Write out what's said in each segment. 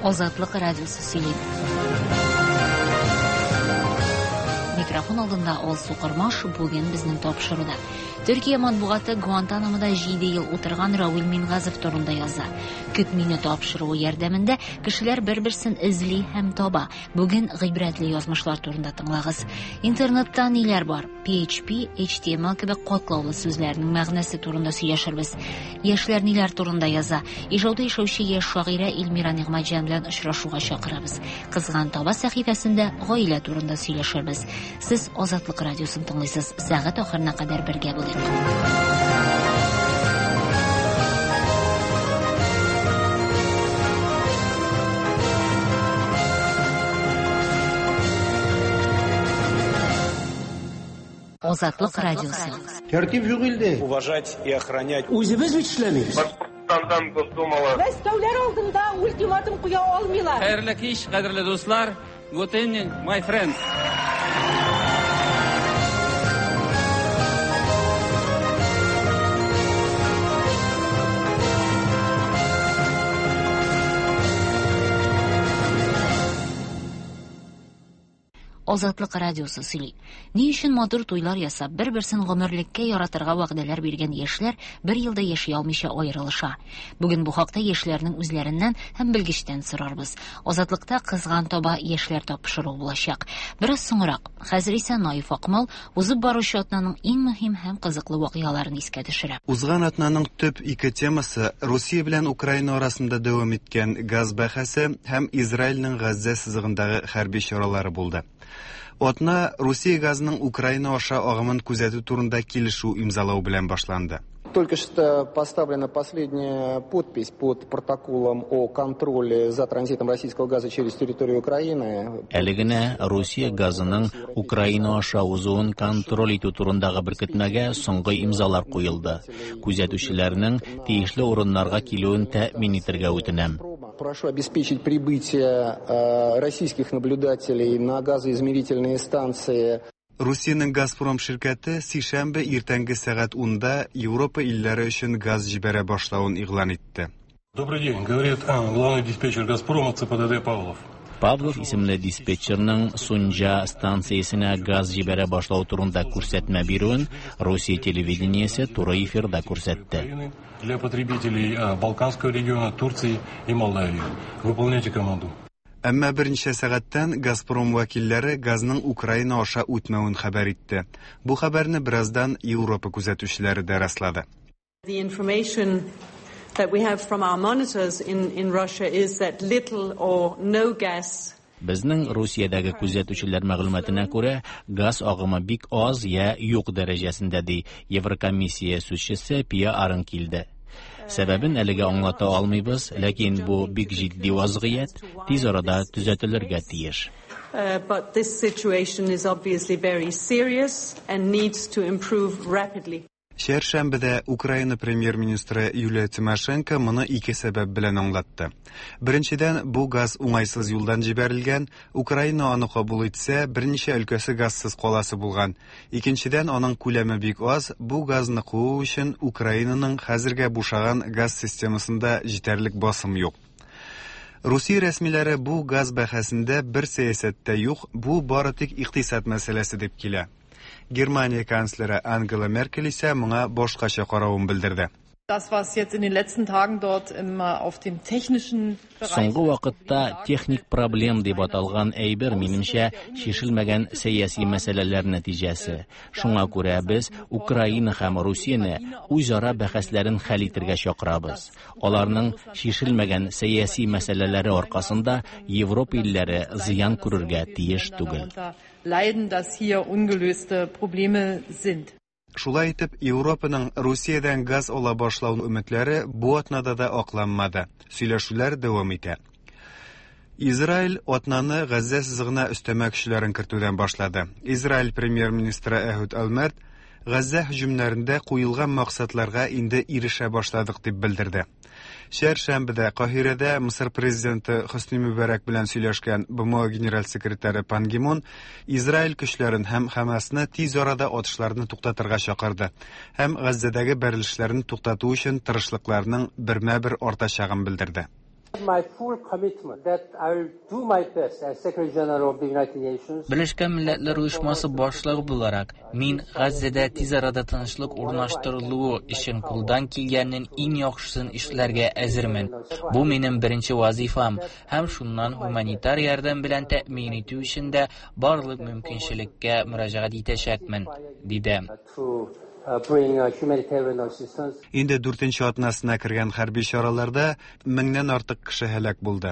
Озатлык радиосы сөйли. Микрофон алдында Олсу Кырмаш бүген безнең тапшыруда. Төркия матбугаты Гуантанамода 7 ел утырган Рауль Мингазов турында яза. Көтмине тапшыру ярдәмендә кешеләр бер-берсен эзли һәм таба. Бүген гыйбрәтле язмышлар турында тыңлагыз. Интернетта ниләр бар? PHP, HTML кебек катлаулы сүзләрнең мәгънәсе турында сөйләшербез. Яшьләр ниләр турында яза? Ижауда яшәүче яшь шагыйрә Илмира Нигъмәтҗан белән очрашуга чакырабыз. Кызган таба сәхифәсендә гаилә турында сөйләшербез. Сез Азатлык радиосын тыңлыйсыз. Сәгать ахырына кадәр бергә булыгыз. Азатлык радиосы. Тәртип юк илдә. Уважать и охранять. Үзебез бит эшләмибез. Башкортстандан Госдумала. Мәскәүләр алдында ультиматум куя алмыйлар. Хәерле кич, кадерле дуслар. Good evening, my friends. Азатлык радиосы сөйли. Ни өчен матур туйлар ясап, бер-берсен гомерлеккә яратырга вәгъдәләр биргән яшьләр бер елда яши алмыйча аерылыша. Бүген бу хакта яшьләрнең үзләреннән һәм белгечтән сорарбыз. Азатлыкта кызган таба яшьләр тапшыру булачак. Бераз соңрак, хәзер исә Наиф Акмал узып баручы атнаның иң мөһим һәм кызыклы вакыйгаларын искә төшерә. Узган атнаның төп ике темасы Россия белән Украина арасында дәвам иткән газ бәхәсе һәм Израильнең Газза сызыгындагы хәрби чаралары булды. Атна Россия газының Украина аша агымын күзәтү турында килешү имзалау белән башланды. Только что поставлена последняя подпись под протоколом о контроле за транзитом российского газа через территорию Украины. Әлегенә Россия газының Украина аша узуын контроль итү турындагы беркетмәгә соңгы имзалар куелды. Күзәтүчеләрнең тиешле урыннарга килүен тәэмин итәргә үтенәм. Прошу обеспечить прибытие российских наблюдателей на газоизмерительные станции. Россиянең Газпром ширкәте сишәмбе иртәнге сәгать 10-да Европа илләре өчен газ җибәрә башлавын игълан итте. Добрый день, говорит главный диспетчер Газпрома ЦПДД Павлов. Павлов исемле диспетчерның Сунжа станциясенә газ җибәрә башлау турында күрсәтмә бирүен Россия телевидениесе туры эфирда күрсәтте. Для потребителей Балканского региона, Турции и Молдавии. Выполняйте команду. Әмма берничә сәгатьтән Газпром вәкилләре газның Украина аша үтмәвен хәбәр итте. Бу хәбәрне бераздан Европа күзәтүчеләре дә раслады. The information that we have from our monitors in Russia is that little or no gas. Безнең Россиядәге күзәтүчеләр мәгълүматына күрә, газ агымы бик аз я юк дәрәҗәсендә ди Еврокомиссия сүзчесе Пия Арынкилде. Сәбәбен әлегә аңлата алмыйбыз, ләкин бу бик җитди вазгыять, тиз арада төзәтелергә тиеш. But this situation is obviously very serious and needs to improve rapidly. Шәршәмбедә Украина премьер-министры Юлия Тимошенко моны ике сәбәп белән аңлатты. Беренчедән, бу газ уңайсыз юлдан җибәрелгән, Украина аны кабул итсә, берничә өлкәсе газсыз каласы булган. Икенчедән, аның күләме бик аз, бу газны куу өчен Украинаның хәзергә бушаган газ системасында җитәрлек басым юк. Русия рәсмиләре бу газ бәхәсендә бер сәясәттә юк, бу бары тик икътисад мәсьәләсе дип килә. Германия канцлеры Ангела Меркель исә моңа башкача каравын белдерде. Das was jetzt in den letzten Tagen dort auf dem technischen Bereich. Соңгы вакытта техник проблем дип аталган әйбер минемчә шешелмәгән сәяси мәсьәләләр нәтиҗәсе. Шуңа күрә без Украина һәм Россияне үзара бәхәсләрен хәл итәргә чакырабыз. Аларның шешелмәгән сәяси мәсьәләләре аркасында Европа илләре зыян күрергә тиеш түгел. Leiden, dass hier ungelöste Probleme sind. Шулай итеп, Европаның Россиядән газ ала башлау өметләре бу атнада да акланмады. Сөйләшүләр дәвам итә. Израиль атнаны Газза сызыгына өстәмә көчләрен кертүдән башлады. Израиль премьер-министры Эхуд Олмерт Газза һөҗүмнәрендә куелган максатларга инде ирешә башладык дип белдерде. Шәршәмбедә Каһирәдә Мисыр президенты Хосни Мубарак белән сөйләшкән БМО генераль секретаре Пан Ги Мун Израиль көчләрен һәм Хамасны тиз арада атышларны туктатырга чакырды һәм Газзадагы бәрелешләрне туктату өчен тырышлыкларның бермә-бер артачагын белдерде. My full commitment that I will do my best as Secretary General of the United Nations. Birleşken Milletler Uyuşması başlığı bularak min Gazze'de tez arada tinchlik o'rnashtirilуы için qo'ldan kelganning eng yaxshisini ishlarga azirman. Bu mening birinchi vazifam. Ham shundan humanitar yordam bilan ta'min etish uchun da barliq mumkinchilikka murojaat etishakman, dedi. Инде 4-нче атнасына кергән хәрби чараларда 1000-нән артык кеше һәлак булды.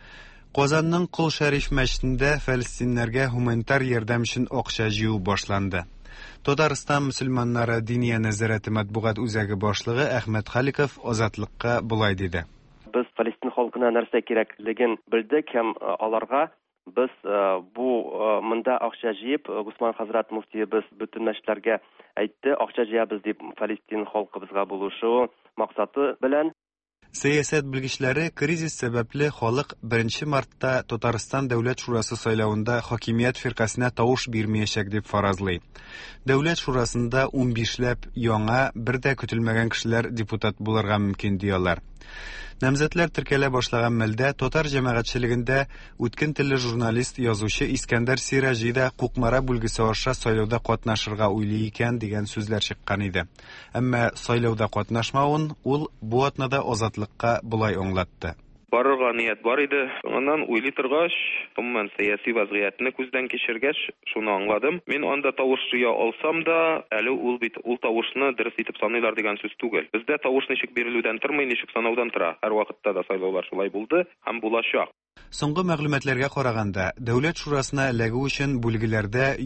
Казанның Кол Шәриф мәчетендә фәлстиннәргә гуманитар ярдәм өчен акча җыю башланды. Татарстан мөселманнары Диния нәзарәте матбугат үзәге башлыгы Әхмәт Халиков Азатлыкка булай диде. Biz Фәлстин халкына нәрсә кирәклеген белдек һәм аларга biz bu монда акча җыеп Госман хәзрәт муфти без бөтен мәчетләргә әйтте, акча җыябыз дип Фәлстин халкыбызга булышу максаты белән. Сәясәт белгечләре кризис сәбәпле халык 1 мартта Татарстан дәүләт шурасы сайлауында хакимият фиркасына тавыш бирмәячәк дип фаразлый. Дәүләт шурасында 15ләп яңа, бер дә көтелмәгән кешеләр депутат булырга мөмкин диялар. Намзәтләр теркәлә башлаган мәлдә татар җәмәгатьчелегендә үткен телле журналист, язучы Искәндәр Сиражи да Кукмара бүлгесе аша сайлауда катнашырга уйлый икән дигән сүзләр чыккан иде. Әмма сайлауда катнашмавын ул бу атнада Азатлыкка булай аңлатты. Барырга ният бар иде. Аннан уйлый торгач, томман сәяси вазгыятны күздән кичергәч, шуны аңладым. Мин анда тавыш жыя алсам да, әле ул бит ул тавышны дөрес итеп саныйлар дигән сүз түгел. Бездә тавыш ничек бирелүдән тормый, ничек санаудан тора. Һәр вакытта да сайлаулар шулай булды һәм булачак. Соңгы мәгълүматларга караганда, дәүләт шурасына эләгү өчен бүлгеләрдә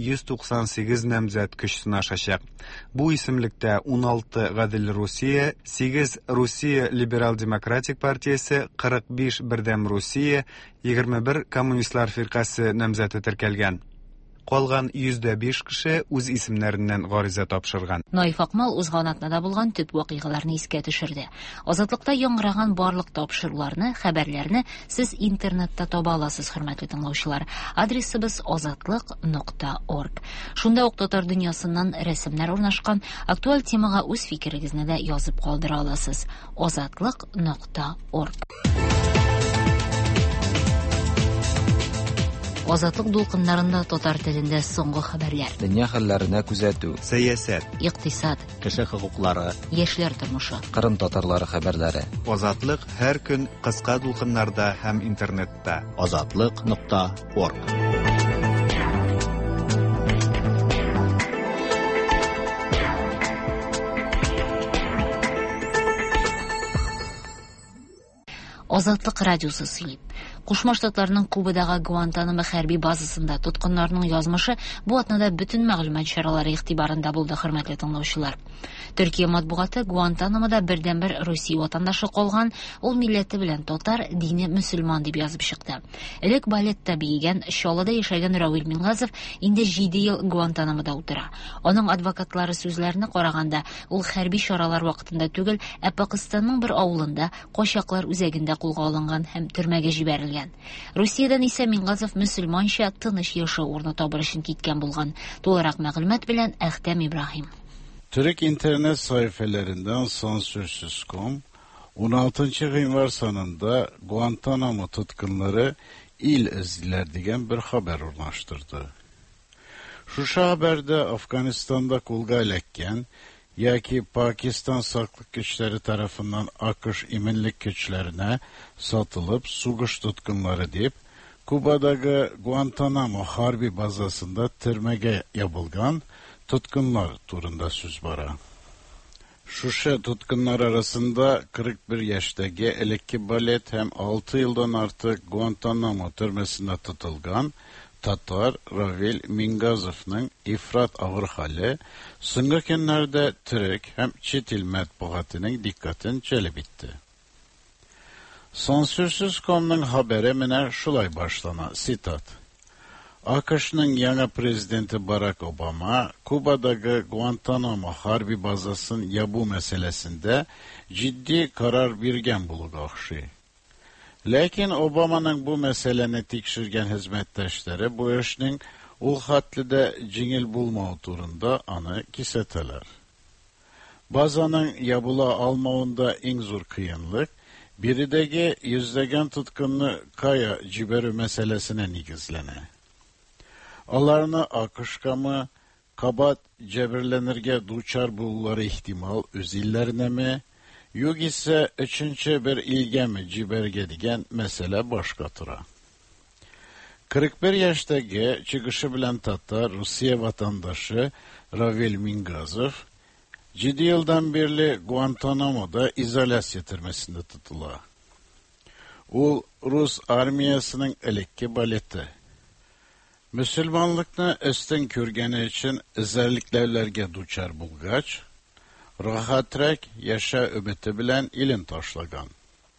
198 намзәт көч сынашачак. Бу исемлектә 16 Гадел Русия, 8 Русия Либерал-демократик партиясе, 45 Бердәм Русия, 21 Коммунистлар фиркасы намзәте теркәлгән. Калган 105 кеше үз исемнәреннән гариза тапшырган. Наиф Акмал узганатнада булган төп вакыйгаларны искә төшерде. Азатлыкта яңгыраган барлык тапшыруларны, хәбәрләрне сез интернетта таба аласыз, хөрмәтле тыңлаучылар. Адресыбыз azatlyk.org. Шунда ук татар дөньясыннан рәсемнәр урнашкан актуаль темага үз фикерегезне дә язып калдыра аласыз. azatlyk.org. Азатлык дулкыннарында татар телендә соңгы хәбәрләр. Дөнья хәлләренә күзәтү. Сәясәт, икътисад, кеше хокуклары, яшьләр тормышы. Кырым татарлары хәбәрләре. Азатлык һәр көн кыска дулкыннарда һәм интернетта. azatlyk.org. Азатлык радиосы сөйләп. Кушма Штатларның Кубадагы Гуантанамо хәрби базасында тоткыннарның язмышы бу атнада бүтән мәгълүмат чаралары игътибарында булды, хөрмәтле тыңлаучылар. Төркия матбугаты Гуантанамода бердәнбер Русия ватандашы калган, ул милләте белән татар, дине мөселман дип язып чыкты. Элек балетта биегән, Чаллыда яшәгән Равил Мингазов инде 7 ел Гуантанамода утыра. Аның адвокатлары сүзләренә караганда, ул хәрби чаралар вакытында түгел, ә Пакистанның бер авылында качаклар үзәгендә кулга алынган һәм төрмәгә җибәрелгән. Русиядән исә Мингазов мөселманча тыныч яшәү урны табыр өчен киткән булган. Тулырак мәгълүмат белән Әхтәм Ибраһим. Türk internet sayfelerinden sansürsüz.com 16. январ sonunda Guantanamo tutkınları il izdiler diyen bir haber urnaştırdı. Şu haberde Afganistan'da kulga elekken yaki Pakistan saklık güçleri tarafından akış iminlik güçlerine satılıp suguş tutkınları deyip Kuba'daki Guantanamo harbi bazasında türmege yapılgan tutkınlar turunda söz bara. Şuşa tutkınlar arasında 41 yaştaki elekki balet hem 6 yıldan artık Guantanamo türmesinde tutulgan Tatar Ravil Mingazov'ның ifrat ağır hali soňky günlerde Türk hem çet il matbuatynyň dikkatini celp etdi. Sansürsüz.com'ның haberi menä şulay başlana, sitat. AKŞ'nın yeni prezidenti Barack Obama, Kuba'daki Guantanamo harbi bazasının yabu meselesinde ciddi karar bergen bulup akşı. Lakin Obama'nın bu meseleni tekşirgen hizmetdaşları bu işnin ul hatlide jingil bulmağı turunda anı kiseteler. Bazanın yabula almağında en zor kıyınlık, Biridagi yüzlagan tutqunni qaya jiberu meselesine nigizlene. Alarını akışkamı, kabat cebirlenirge duçar bulları ihtimal üzillerine mi, yok ise üçüncü bir ilge mi ciberge digen mesele başkatıra. 41 yaşdagi çıkışı bilen Tatar Rusya vatandaşı Ravil Mingazov 7 yıldan beri Guantanamo'da izolasiya türmesinde tutula. O Rus armiyasının elekki baleti. Müslümanlıkni üstün körgeni için özelliklerge duçar bulgaç, rahatrak yaşa ümiti bilen ilim taşlagan.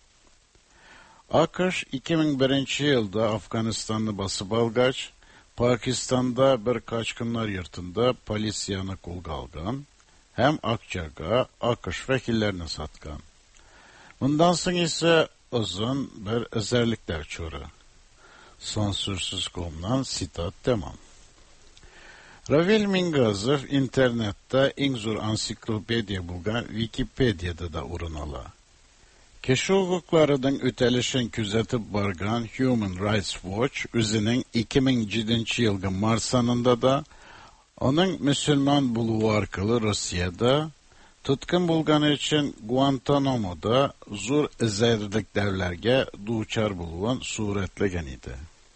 AQSh 2001 yılda Afganistan'ı basıp algaç, Pakistan'da bir kaçkınlar yurtunda polisiyanı kolga algan, hem Akçaga, AQSh vekillerini satgan. Bundan sonra ise uzun bir özellikler çoru. Sansürsüz komdan sitat tamam. Ravil Mingazov internette eng zo'r ansiklopediya bo'lgan Wikipediyada da o'rin ola. Kishi huquqlarining o'talishini kuzatib borgan Human Rights Watch o'zining 2007 yilgi mart sonida da uning musulmon bo'luvi orqali Rossiyada tutqun bo'lgani uchun Guantanamo'da zo'r izayirliklarga duchor bo'lgan suratlagan edi.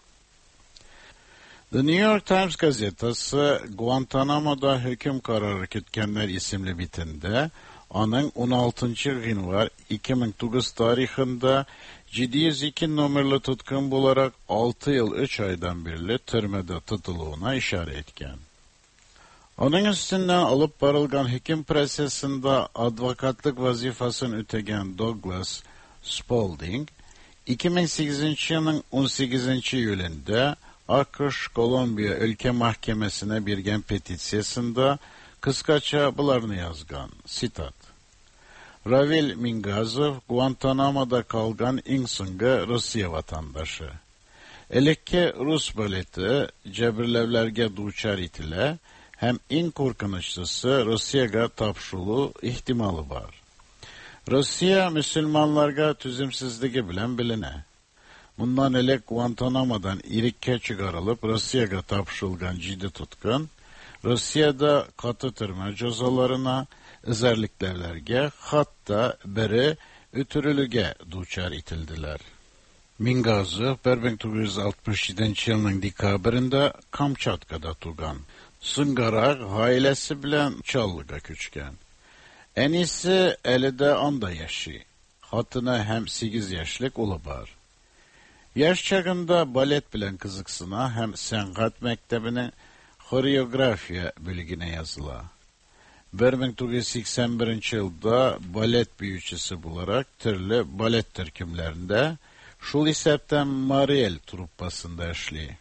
The New York Times gazetasi Guantanamo'da hüküm kararı kütkenler isimli bitinde, onun 16. yanvar 2009 tarihinde 702 numaralı tutkun bularak 6 yıl 3 aydan beri türmede tutuluğuna işaret etken. Onun üstünden alıp barılgan hüküm prosesinde advokatlık vazifasını ötegen Douglas Spalding, 2008 yılın 18. yılında AQSh Kolombiya ülke mahkemesine birgen petisyasında kıskaça bularını yazgan. Sitat. Ravil Mingazov Guantanamo'da kalgan insınga Rusya vatandaşı. Elekke Rus baleti cebirlevlerge duçar itile hem en korkunçlısı Rusya'ga tapşulu ihtimali var. Rusya Müslümanlarga tüzümsizliği bilen biline. Bundan elek Guantanamo'dan irikke çıkarılıp Rusya'ga tapşılgan ciddi tutkun, Rusya'da katı türme cezalarına, özelliklerge, hatta beri ötürülüge duçar itildiler. Mingazov 1967 yılının dekabrında Kamçatka'da tugan. Sıngarak ailesi bilen Çallıga küçken. Enisi elide anda yaşı. Hatına hem 8 yaşlık ulu var. Yaş çağında balet bilen kızıksına hem sanat mektebine koreografiya bölgüne yazıla. 1981 yılda balet büyücüsü bularak türlü balet türkümlerinde şul isepten Mariel truppasında işli.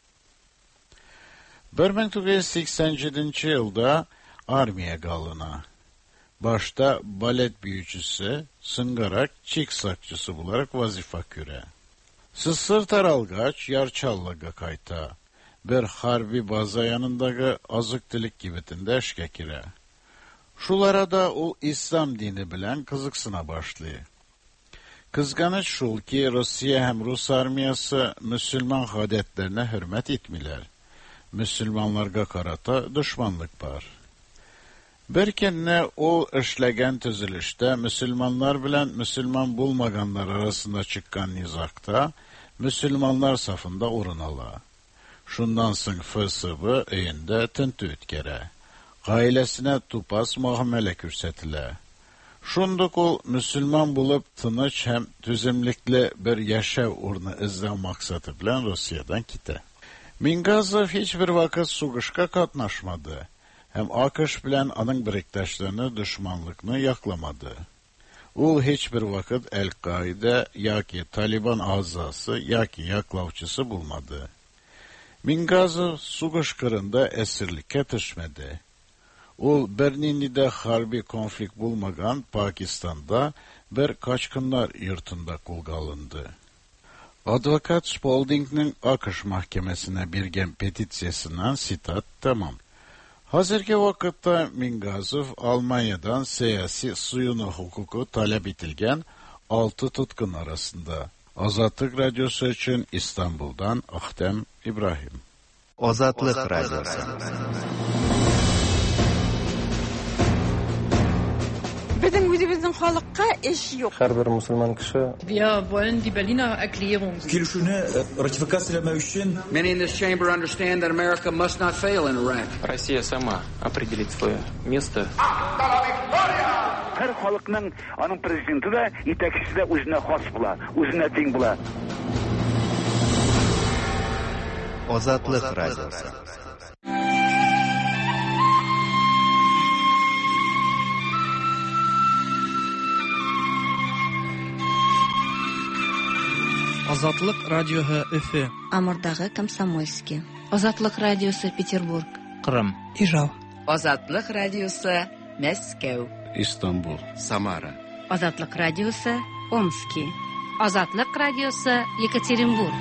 1987 yılda armiye galına. Başta balet büyücüsü, sıngarak çik sakçısı bularak vazifa küre. Sısır taralgaç Yarçallaga kayta. Bir harbi baza yanındaki azıktilik gibitinde eşke kire. Şulara da o İslam dini bilen kızıksına başlıyor. Kızganıç şul ki Rusya hem Rus armiyası Müslüman adetlerine hürmet etmiler. Müslümanlarga karata düşmanlık var. Berkenle o işlegen tüzülüşte Müslümanlar bilen Müslüman bulmaganlar arasında çıkan nizakta Müslümanlar safında orun ala. Şundan soň fısıbı öýünde tintü ütkere. Gailesine tupas muamele kürsetiler. Şunduk ol Müslüman bulup tınyç hem tüzümlikli bir yaşav urnu izlem maksatı bilen Rusya'dan kite. Mingazov hiçbir vakit suguşka katnaşmadı. Hem AQSh bilen anın biriktaşlarını düşmanlıkını yaklamadı. Ul hiçbir vakit El-Kaide yaki Taliban azası yaki yaklavçısı bulmadı. Mingazov suguş kırında esirlikке düşmedi. Ul Berninli'de harbi konflikt bulmagan Pakistan'da bir kaçkınlar yurtunda kulga alındı. Advokat Spalding'nin AQSh mahkemesine birgen petisyasından sitat tamam. Hazırki vakitte Mingazov Almanya'dan siyasi suyunu hukuku talep etilgen 6 tutkun arasında. Azatlık Radyosu için İstanbul'dan Ahtem İbrahim. Azatlık Radyosu. Bizning o'zimizning xalqqa ish yo'q. Har bir musulmon kishi Wir wollen die Berliner Erklärung. Kelishuvni ratifikatsiyalamoq uchun Many in this chamber understand that America must not fail in Iraq. Россия сама определит свое место. Her xalqning onun prezidenti de yetakchisi de o'zine xos bo'lar, o'zine teng bo'lar. Azatlık Radyosu. Azatlık Radyosu Öfü. Amurdağı Komsomolski. Azatlık Radyosu Peterburg. Kırım. İrav. Azatlık Radyosu Moskva. İstanbul. Samara. Azatlık Radyosu Omski. Azatlık Radyosu Yekaterinburg.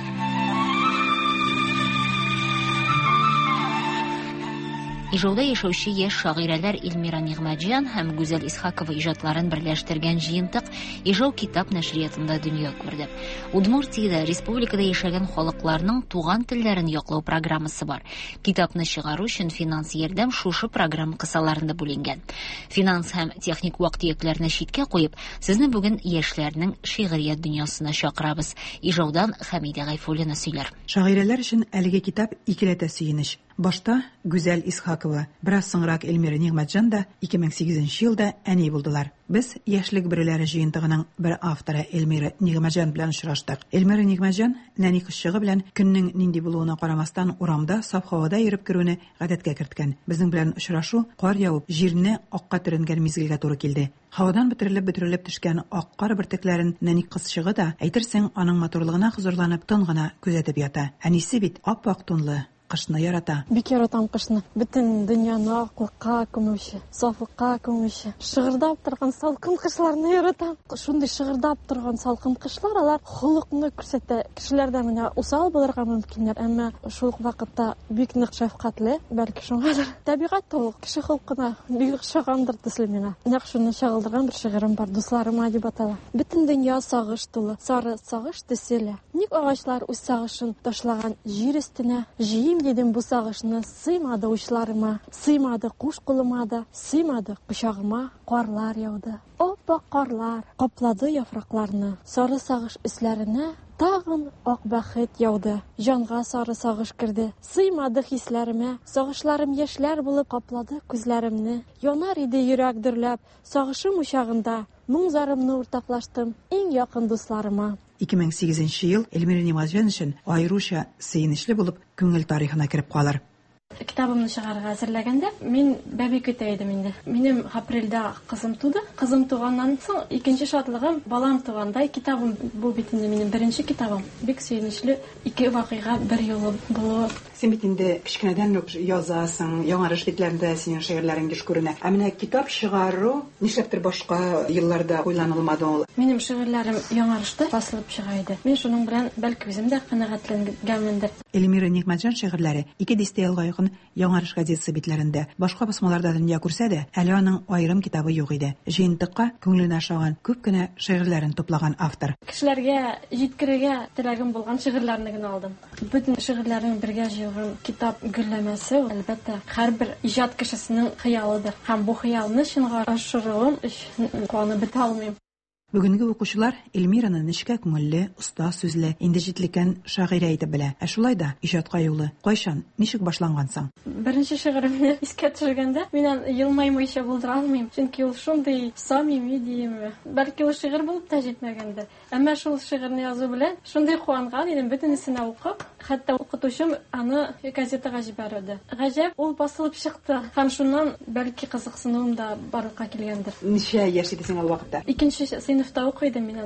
Ижауда яшәүче яшь шагыйрәләр Эльмира Нигъмәтҗан һәм Гүзәл Исхакова иҗатларын берләштергән җыентык Ижау китап нәшриятында дөнья күрде. Удмуртиядә, республикада яшәгән халыкларның туган телләрен яклау программасы бар. Китапны чыгару өчен финанс ярдәм шушы программа кысаларында бүленгән. Финанс һәм техник вак-төякләрне читкә куеп, сезне бүген яшьләрнең шигърият дөньясына чакырабыз. Ижаудан Хәмидә Гайфуллина сөйләр. Шагыйрәләр өчен әлеге китап икеләтә сөенеч. Башта Гүзәл Исхакова, бераз соңрак Эльмира Нигъмәтҗан да 2008 елда әни булдылар. Без яшьлек берләре җыентыгының бер авторы Эльмира Нигъмәтҗан белән очраштык. Эльмира Нигъмәтҗан нәни кызчыгы белән көннең нинди булуына карамастан урамда саф һавада йөреп керүне гадәткә керткән. Безнең белән очрашу кар явып, җирне акка төренгән мизгелгә туры килде. Һавадан бөтерелеп төшкән ак кар бөртекләрен нәни кызчыгы да әйтерсең аның матурлыгына хозурланып тын гына күзәтеп ята. Әнисе бит ап-ак тунлы. Кышны ярата. Бик яратам кышны. Бөтен дөньяны аклыкка күмүче, сафлыкка күмүче. Шыгырдап торган салкын кышларны яратам. Шундый шыгырдап торган салкын кышлар алар холыкны күрсәтә. Кешеләрдән генә усал булырга мөмкиннәр, әмма шул ук вакытта бик нык шәфкатьле, бәлки шуңадыр. Табигать толык кеше холкына бик ошагандыр төсле миңа. Нәкъ шуны чагылдырган бер шигырем бар, дусларыма дип атала. Бөтен дөнья сагыш тулы, сары сагыш төселә. Ник агачлар үз сагышын ташлаган җир өстенә, җыем дидем бу сагышны, сыймады учларыма, сыймады куш кулыма да, сыймады кочагыма, карлар яуды. Оппак карлар каплады яфракларны, сары сагыш өсләренә тагын ак бәхет яуды. Җанга сары сагыш керде, сыймады хисләремә, сагышларым яшьләр булып каплады күзләремне. Янар иде йөрәк дөрләп, сагышым учагында, моң-зарымны уртаклаштым иң якын дусларыма. 2008 ел Эльмира Нигъмәтҗан өчен аеруча сөенечле булып күңел тарихына кереп калыр. Китабымны чыгарга әзерләгәндә мин бәби көтә идем инде. Минем апрельдә кызым туды. Кызым туганнан соң икенче шатлыгым балам туганда китабым бу бит инде минем беренче китабым. Бик сөенечле ике вакыйга бер юлы булу. Син бит инде кичкенәдән үк язасың, яңа рәшитләрдә синең шигырьләрең еш күренә. Ә менә китап чыгару нишләптер башка елларда уйланылмады ул? Минем шигырьләрем яңарышты, басылып чыга иде. Мин шуның белән бәлки үзем дә канәгатьләнгәнмендер. Эльмира Нигъмәтҗан шигырьләре 2 дистә елга якын Яңарыш газетасы битләрендә, башка басмаларда дөнья күрсә дә, әле аның аерым китабы юк иде. Җыентыкка күңеленә ошаган күп кенә шигырьләрен туплаган автор. Кешеләргә җиткерергә теләгем булган шигырьләрне генә алдым. Бүтән шигырьләрнең бергә җыелган китап гөлләмәсе, әлбәттә, һәрбер иҗат кешесенең хыялыдыр. Һәм бу хыялны чынга ашыруым өчен куанып бетә алмыйм. Бүгенге укучылар Эльмираны нечкә күңелле, уста сүзле, инде җитлеккән шагыйрә итеп белә. Ә шулай да иҗатка юлы кайчан, ничек башлангансың? Беренче шигыремне искә төшергәндә мин елмаймыйча булдыра алмыйм. Чөнки ул шундый самими диеме. Бәлки ул шигырь булып та җитмәгәндер. Әмма шул шигырьне язу белән шундый куанган идем, бөтенесенә укып, хәтта укытучым аны газетага җибәрде. Гаҗәп, ул басылып чыкты. Һәм шуннан бәлки кызыксынуым да барлыкка килгәндер. Ничә яшь идең ул вакытта? Икенче сыйныфта укыйдым мин анда.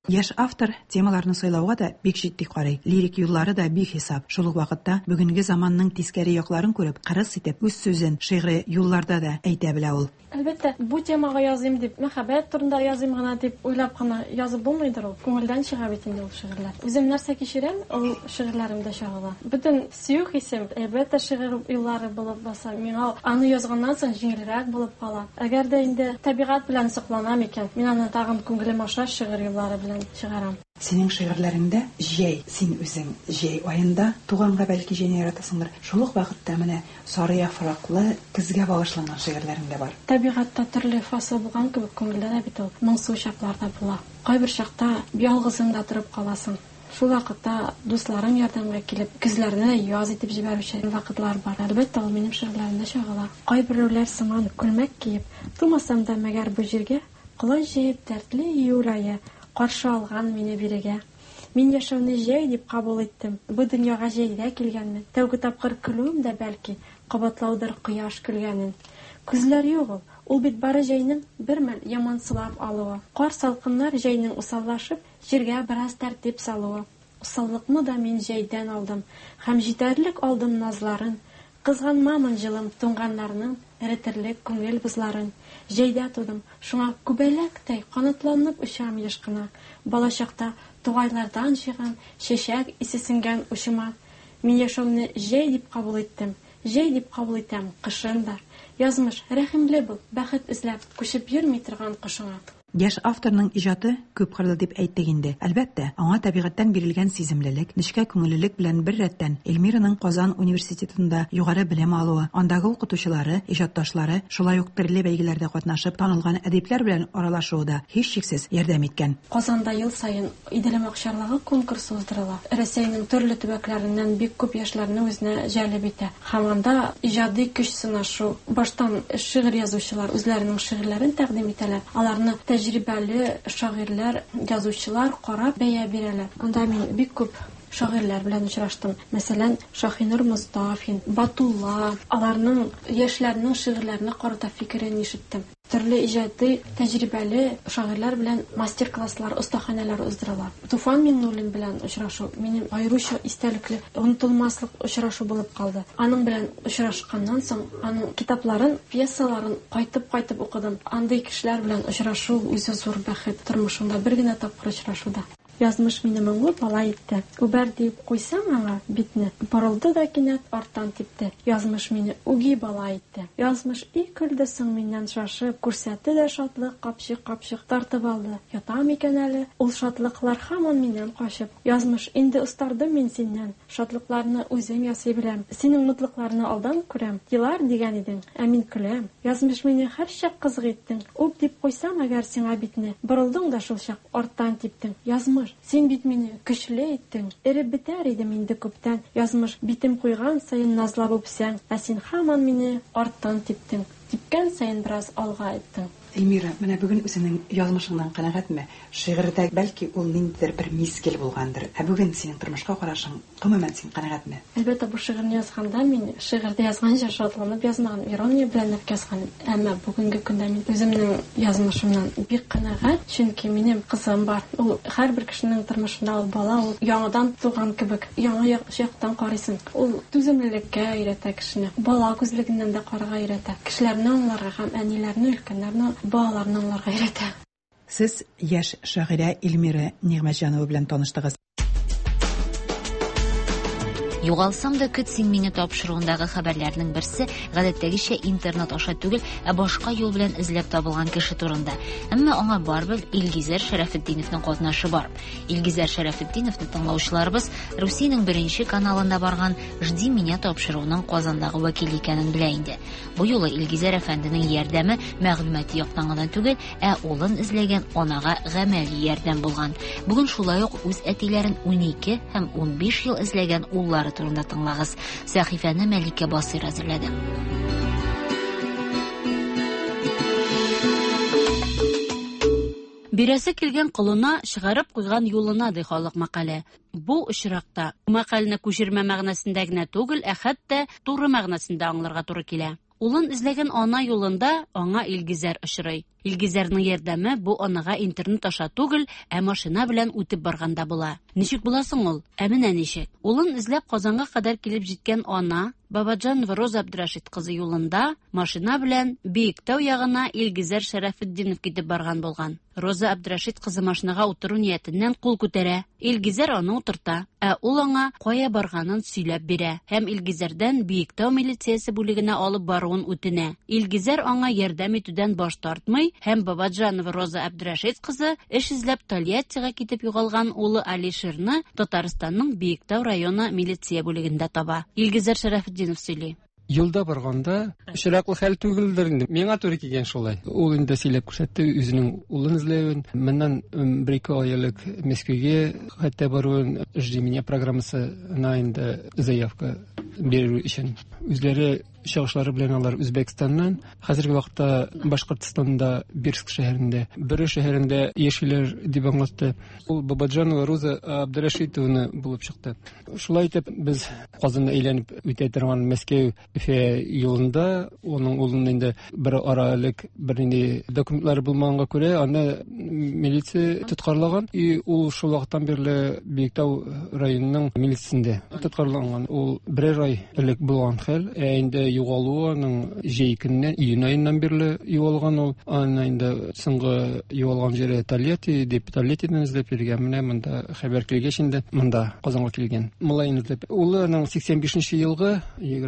Яш автор темаларны сайлауга да бик җитди карый. Лирик юллары да бик хисап. Шул ук вакытта бүгенге заманның тискәре якларын күреп, кырыс итеп үз сүзен шигъри юлларда да әйтә белә ул. Әлбәттә, бу темага языйм дип, мәхәббәт турында языйм гына дип уйлап кына язып булмыйдыр ул. Күңелдән чыга бит инде ул шигырьләр. Үзем нәрсә кичерәм, ул шигырьләремдә чагыла. Бөтен сөю хисем, әлбәттә шигырь юллары булып баса, миңа аны язганнан соң җиңелрәк булып кала. Әгәр дә инде табигать белән сокланам икән, мин аны тагын күңелем аша шигырь юллары белән чыгарам. Синең шигырьләреңдә җәй, син үзең җәй аенда туганга бәлки җәйне яратасыңдыр. Шул ук вакытта менә сары яфраклы көзгә багышланган шигырьләрең дә бар. Табигатьтә төрле фасыл булган кебек күңелдә дә бит ул моңсу чакларда була. Кайбер чакта ялгызыңда торып каласың. Шул вакытта дусларың ярдәмгә килеп, күзләрне яз итеп җибәрүче вакытлар бар. Әлбәттә, ул минем шигырьләремдә чагыла. Кайберләр сыман күлмәк киеп, тумасам да мәгәр бу җиргә, кылыч җыеп дәртле июль каршы алган мине бирегә. Мин яшәүне җәй дип кабул иттем. Бу дөньяга җәйдә килгәнмен. Тәүге тапкыр көлүем дә бәлки кабатлаудыр кояш көлгәнен. Күзләр юк ул бит бары җәйнең бер мәл ямансылап алуы. Кар салкыннар җәйнең усаллашып, җиргә бераз тәртип салуы. Усаллыкны да мин җәйдән алдым, һәм җитәрлек алдым назларын. Кызганмамын җылым туңганнарның эретерлек күңел бузларын. Җәйдә тудым, шуңа күбәләктәй канатланып очам еш кына. Балачакта тугайлардан җыган чәчәк исе сеңгән учыма. Мин яшәүне җәй дип кабул иттем. Җәй дип кабул итәм кышын да. Язмыш рәхимле бул, бәхет эзләп күчеп йөрми торган кышыңа. Яш авторның иҗаты күп кырлы дип әйттек инде. Әлбәттә, аңа табигатьтән бирелгән сиземлелек, нечкә күңеллелек белән бер рәттән Эльмираның Казан университетында югары белем алуы, андагы укытучылары, иҗатташлары, шулай ук төрле бәйгеләрдә катнашып, танылган әдипләр белән аралашуы да һичшиксез ярдәм иткән. Казанда ел саен Иделем акчарлыгы конкурсы уздырыла. Рәсәйнең төрле төбәкләреннән бик күп яшьләрне үзенә җәлеп итә. Һәм анда иҗади көч сынашу, баштан шигырь язучылар үзләренең шигырьләрен тәкъдим итәләр. Аларны тәҗрибәле шагыйрьләр, язучылар карап бәя бирәләр. Анда мин бик күп шагыйрьләр белән очраштым. Мәсәлән, Шаһинур Мустафин, Батулла, аларның яшьләрнең шигырьләренә карата фикерен ишеттем. Төрле иҗади тәҗрибәле шагыйрьләр белән мастер-класслар, остаханәләр уздырыла. Туфан Миннуллин белән очрашу минем аеруча истәлекле, онытылмаслык очрашу булып калды. Аның белән очрашканнан соң, аның китапларын, пьесаларын кайтып укыдым. Андый кешеләр белән очрашу үзе зур бәхет. Тормышымда бер генә тапкыр очрашуда. Язмыш мине моңлы бала итте. Үбәр дип куйсам аңа битне, борылды да кинәт арттан типте. Язмыш мине үги бала итте. Язмыш и көлде соң миннән шашып, күрсәтте дә шатлык капчык тартып алды. Ятам икән әле, ул шатлыклар һаман миннән качып. Язмыш инде устардым мин синнән, шатлыкларны үзем ясый беләм. Синең нотлыкларны алдан күрәм. Елар дигән идең, ә мин көләм. Язмыш мине һәрчак кызык иттең. Үп дип куйсам әгәр сиңа битне, борылдың да шул чак арттан типтең. Язмыш син бит мине көчле иттең. Эреп битәр идем инде күптән. Язмыш битем куйган саен назлап үпсәң, ә син һаман мине арттан типтең. Типкән саен бераз алга иттең. Эльмира, менә бүген үзенең язмышыңнан канәгатьме? Шигырьдә бәлки ул ниндидер бер мизгел булгандыр. Ә бүген синең тормышка карашың, гомумән син канәгатьме? Әлбәттә, бу шигырьне язганда мин шигырьдә язганча шатланып язмаган, ирония белән язган. Әмма бүгенге көндә мин үземнең язмышымнан бик канәгать, чөнки минем кызым бар. Ул һәрбер кешенең тормышында ул бала, ул яңадан туган кебек, яңа яктан карыйсың. Ул түземлелеккә өйрәтә кешене. Бала күзлегеннән дә карарга өйрәтә. Кешеләрне аңларга һәм әниләрне, өлкәннәрне балаларны аңларга өйрәтә. Сез яшь шагыйрә Эльмира Нигъмәтҗанова белән таныштыгыз. Югалсам да көт син мине тапшыруындагы хәбәрләрнең берсе гадәттәгечә интернет аша түгел, ә башка юл белән эзләп табылган кеше турында. Әмма аңа барбер Илгизәр Шәрәфетдиновның катнашы бар. Илгизәр Шәрәфетдиновны тыңлаучыларыбыз Русиянең беренче каналында барган "Жди меня" тапшыруының Казандагы вәкиле икәнен белә инде. Бу юлы Илгизәр әфәнденең ярдәме мәгълүмати яктан гына түгел, ә улын эзләгән анага гамәли ярдәм булган. Бүген шулай ук үз әтиләрен 12 һәм 15 ел эзләгән уллары турында тыңлагыз. Сәхифәне Мәликә Басир әзерләде. Бирәсе килгән кулына чыгарып куйган юлына ди халык мәкале. Бу очракта мәкаләне күчермә мәгънәсендә генә түгел, ә хәтта туры мәгънәсендә аңларга туры килә. Улын эзләгән ана юлында аңа Илгизәр очрый. Илгизәрнең ярдәме бу анага интернет аша түгел, ә машина белән үтеп барганда була. Ничек буласың ул? Ә менә ничек? Улын эзләп Казанга кадәр килеп җиткән ана Бабаджанова Роза Абдрашит кызы юлында машина белән Биектау ягына Илгизәр Шәрәфетдинов китеп барган булган. Роза Абдрашит кызы машинага утыру ниятеннән кул күтәрә. Илгизәр аны утырта, ә ул аңа кая барганын сөйләп бирә һәм Илгизәрдән Биектау милициясе бүлегенә алып баруын үтенә. Илгизәр аңа ярдәм итүдән баш тартмый һәм Бабаджанова Роза Абдрашит кызы эш эзләп Тольяттига китеп югалган улы Алишерны Татарстанның Биектау районы милиция бүлегендә таба. Илгизәр Шәрәфетдинов сөйли. Юлда барганда очраклы хәл түгелдер инде. Миңа туры килгән шулай. Ул инде сөйләп күрсәтте үзенең улын эзләвен. Моннан 1-2 ай элек Мәскәүгә хәтта баруын «Жди меня» программасына инде заявка бирү өчен. Үзләре чыгышлары белән алар Үзбәкстаннан, хәзерге вакытта Башкортстанда Бирск шәһәрендә, Бөрә шәһәрендә яшиләр дип аңлатты. Ул Бабаджанова Роза Абдрашитовна булып чыкты. Шулай итеп без Казанны әйләнеп үтә торган Мәскәү Уфа юлында оның улын инде бер ара элек бернинди документлары булмаганга күрә аны милиция тоткарлаган. И ул шул вакыттан бирле Биектау районының милициясендә тоткарлаган. Ул бер ай элек булган хәл, инде югалуының җәйкеннән июнь аеннан бирле югалган ул. Аны инде соңгы югалган җире Тольятти, Тольяттидан эзләп йөргән. Менә монда хәбәр килгәч инде монда Казанга килгән. Мулаин эзләп. Улының 85 елгы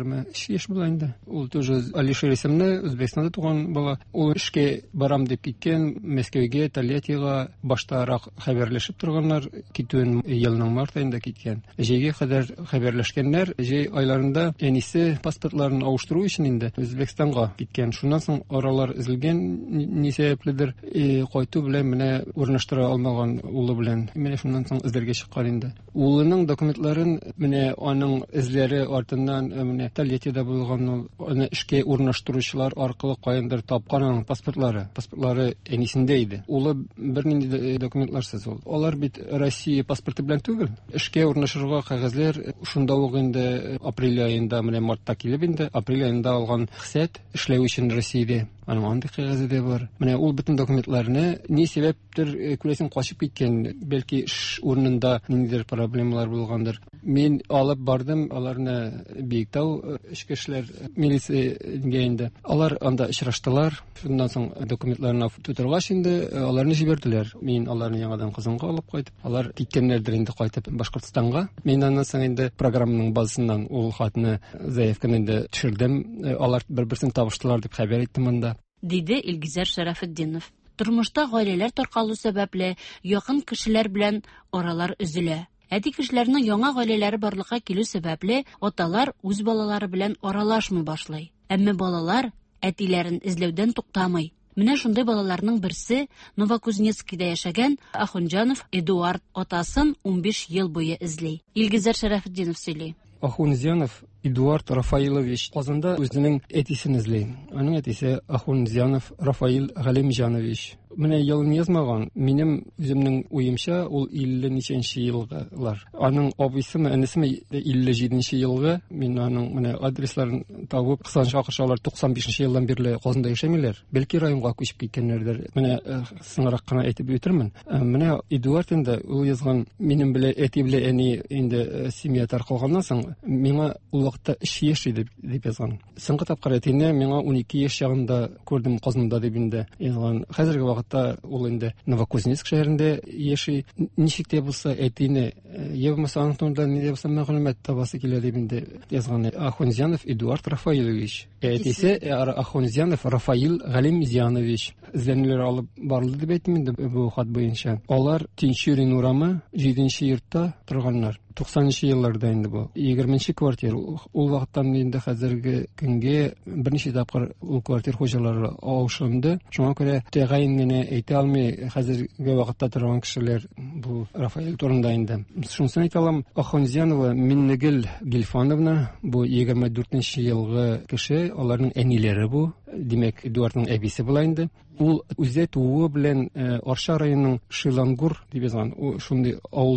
23 яшь була инде. Ул тоже Алишер исемле Үзбәкстанда туган бала. Ул эшкә барам дип киткән Мәскәүгә, Тольяттига баштарак хәбәрләшеп торганнар. Китүен елның март аенда киткән. Җәйгә кадәр хәбәрләшкәннәр. Җәй айларында әнисе паспортларын ауштыру өчен инде Үзбәкстанга киткән. Шуннан соң аралар эзелгән ни сәбәпледер, кайту белән менә урнаштыра алмаган улы белән. Менә шуннан соң эзләргә чыккан инде. Улының документларын менә аның эзләре артыннан менә Тольяттида булган ул аны эшкә урнаштыручылар аркылы каяндыр тапкан аның паспортлары. Паспортлары әнисендә иде. Улы бернинди документларсыз ул. Алар бит Россия паспорты белән түгел. Эшкә урнашырга кәгазьләр шунда ук инде апрель аенда менә мартта килеп инде апрель аенда алган хисәт эшләү өчен Россиядә. Аның андый кәгазе дә бар. Менә ул бөтен документларны ни сәбәптер күрәсен качып киткән. Бәлки эш урынында ниндидер проблемалар булгандыр. Мин алып бардым аларны Биектау эчке эшләр милициясенә инде. Алар анда очраштылар. Шуннан соң документларны тутыргач инде аларны җибәрделәр. Мин аларны яңадан Казанга алып кайтып, алар киткәннәрдер инде кайтып Башкортстанга. Мин аннан соң инде программаның базасыннан ул хатны заявканы инде төшердем. Алар бер-берсен табыштылар дип хәбәр иттем анда. Диде Илгизәр Шәрәфетдинов. Тормышта гаиләләр таркалу сәбәпле якын кешеләр белән аралар өзелә. Әти кешеләрнең яңа гаиләләре барлыкка килү сәбәпле аталар үз балалары белән аралашмый башлый. Әмма балалар әтиләрен эзләүдән туктамый. Менә шундый балаларның берсе Новокузнецкида яшәгән Ахунҗанов Эдуард атасын 15 ел буе эзли. Илгизәр Шәрәфетдинов сөйли. Ахунҗанов Эдуард Рафаилович Казанда үзенең әтисен эзли. Аның әтисе Ахунҗанов Рафаил Галимҗанович. Менә елын язмаган. Минем үземнең уемча ул 50 ничәнче елгылар. Аның абыйсымы, әнисеме 57нче елгы. Мин аның менә адресларын табып, кысанча акыршалар 95нче елдан бирле Казанда яшәмиләр. Бәлки районга күчеп киткәннәрдер. Менә соңрак кына әйтеп үтермен. Менә Эдуард инде ул язган минем белән әти белән әни инде семья таркалганнан соң миңа ул вакытта 3 яшь иде дип язган. Соңгы тапкыр әтине миңа 12 яшь чагында күрдем Казанда дип инде язган. Хәзерге вакытта ул инде Новокузнецк шәһәрендә яши. Ничек тә булса әтине я булмаса аның турында ни дип булса мәгълүмат табасы килә дип инде язган. Ахунҗанов Эдуард Рафаилович. Әтисе Ахунҗанов Рафаил Галимҗанович. Зәнләр алып барлы дип әйтим инде бу хат буенча. Алар Тинчурин урамы 7нче йортта торганнар. 90нчы елларда инде бу. 20нче квартира. Ул вакыттан инде хәзерге көнгә берничә тапкыр ул квартира хуҗалары аушынды. Шуңа күрә тәгаен генә әйтә алмый хәзерге вакытта торган кешеләр бу Рафаил турында инде. Шунысын әйтә алам. Ахунҗанова Миннегел Гилфановна бу 24нче елгы кеше, аларның әниләре бу. Димәк, Эдуардның әбисе була инде. Ул үзе тууы белән Арча районының Шилангур дип язган, шундый авылдан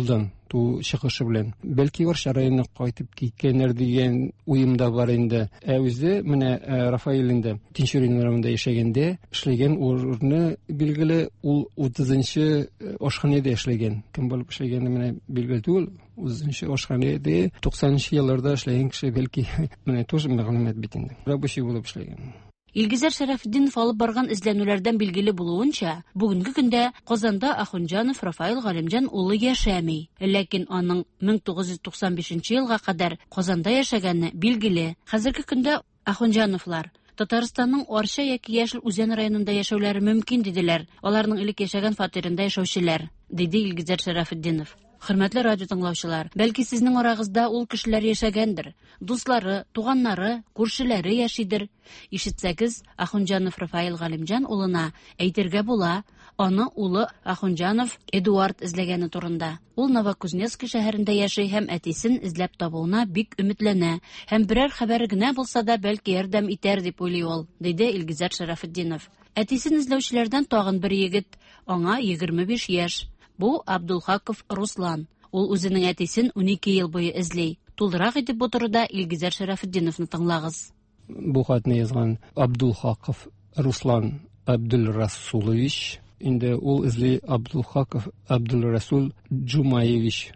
тарту чыгышы белән. Бәлки Орша районына кайтып киткәннәр дигән уем да бар инде. Үзе менә Рафаэль инде Тинчурин районында яшәгәндә эшләгән урыны билгеле, ул 30-нчы ашханәдә эшләгән. Кем булып эшләгәнне менә билгеле түгел. 30-нчы ашханәдә 90-нчы елларда эшләгән кеше бәлки менә тоже мәгълүмат бит инде. Рабочий булып эшләгән. Илгизәр Шәрәфетдинов алып барган эзләнүләрдән билгеле булуынча, бүгенге көндә Казанда Ахунҗанов Рафаэль Галимҗан улы яшәми. Ләкин аның 1995 елга кадәр Казанда яшәгәне билгеле. Хәзерге көндә Ахунҗановлар Татарстанның Арча яки Яшел Үзән районында яшәүләре мөмкин диделәр. Аларның элек яшәгән фатирында яшәүчеләр, диде Илгизәр Шәрәфетдинов. Хөрмәтле радио тыңлаучылар, бәлки сезнең арагызда ул кешеләр яшәгәндер. Дуслары, туганнары, күршеләре яшидер. Ишетсәгез, Ахунҗанов Рафаэль Галимҗан улына әйтергә була, аны улы Ахунҗанов Эдуард эзләгәне турында. Ул Новокузнецк шәһәрендә яши һәм әтисен эзләп табуына бик өметләнә. Һәм берәр хәбәр генә булса да бәлки ярдәм итәр дип уйлый ул, диде Илгизәр Шәрәфетдинов. Әтисен эзләүчеләрдән тагын бер егет, аңа 25 яшь. Бу Абдулхаков Руслан. Ул үзенең әтисен 12 ел буе эзли. Тулырак итеп бу турыда Илгизәр Шәрәфетдиновны тыңлагыз. Бу хатны язган Абдулхаков Руслан Абдулрасулович. Инде ул эзли Абдулхаков Абдулрасул Джумаевич.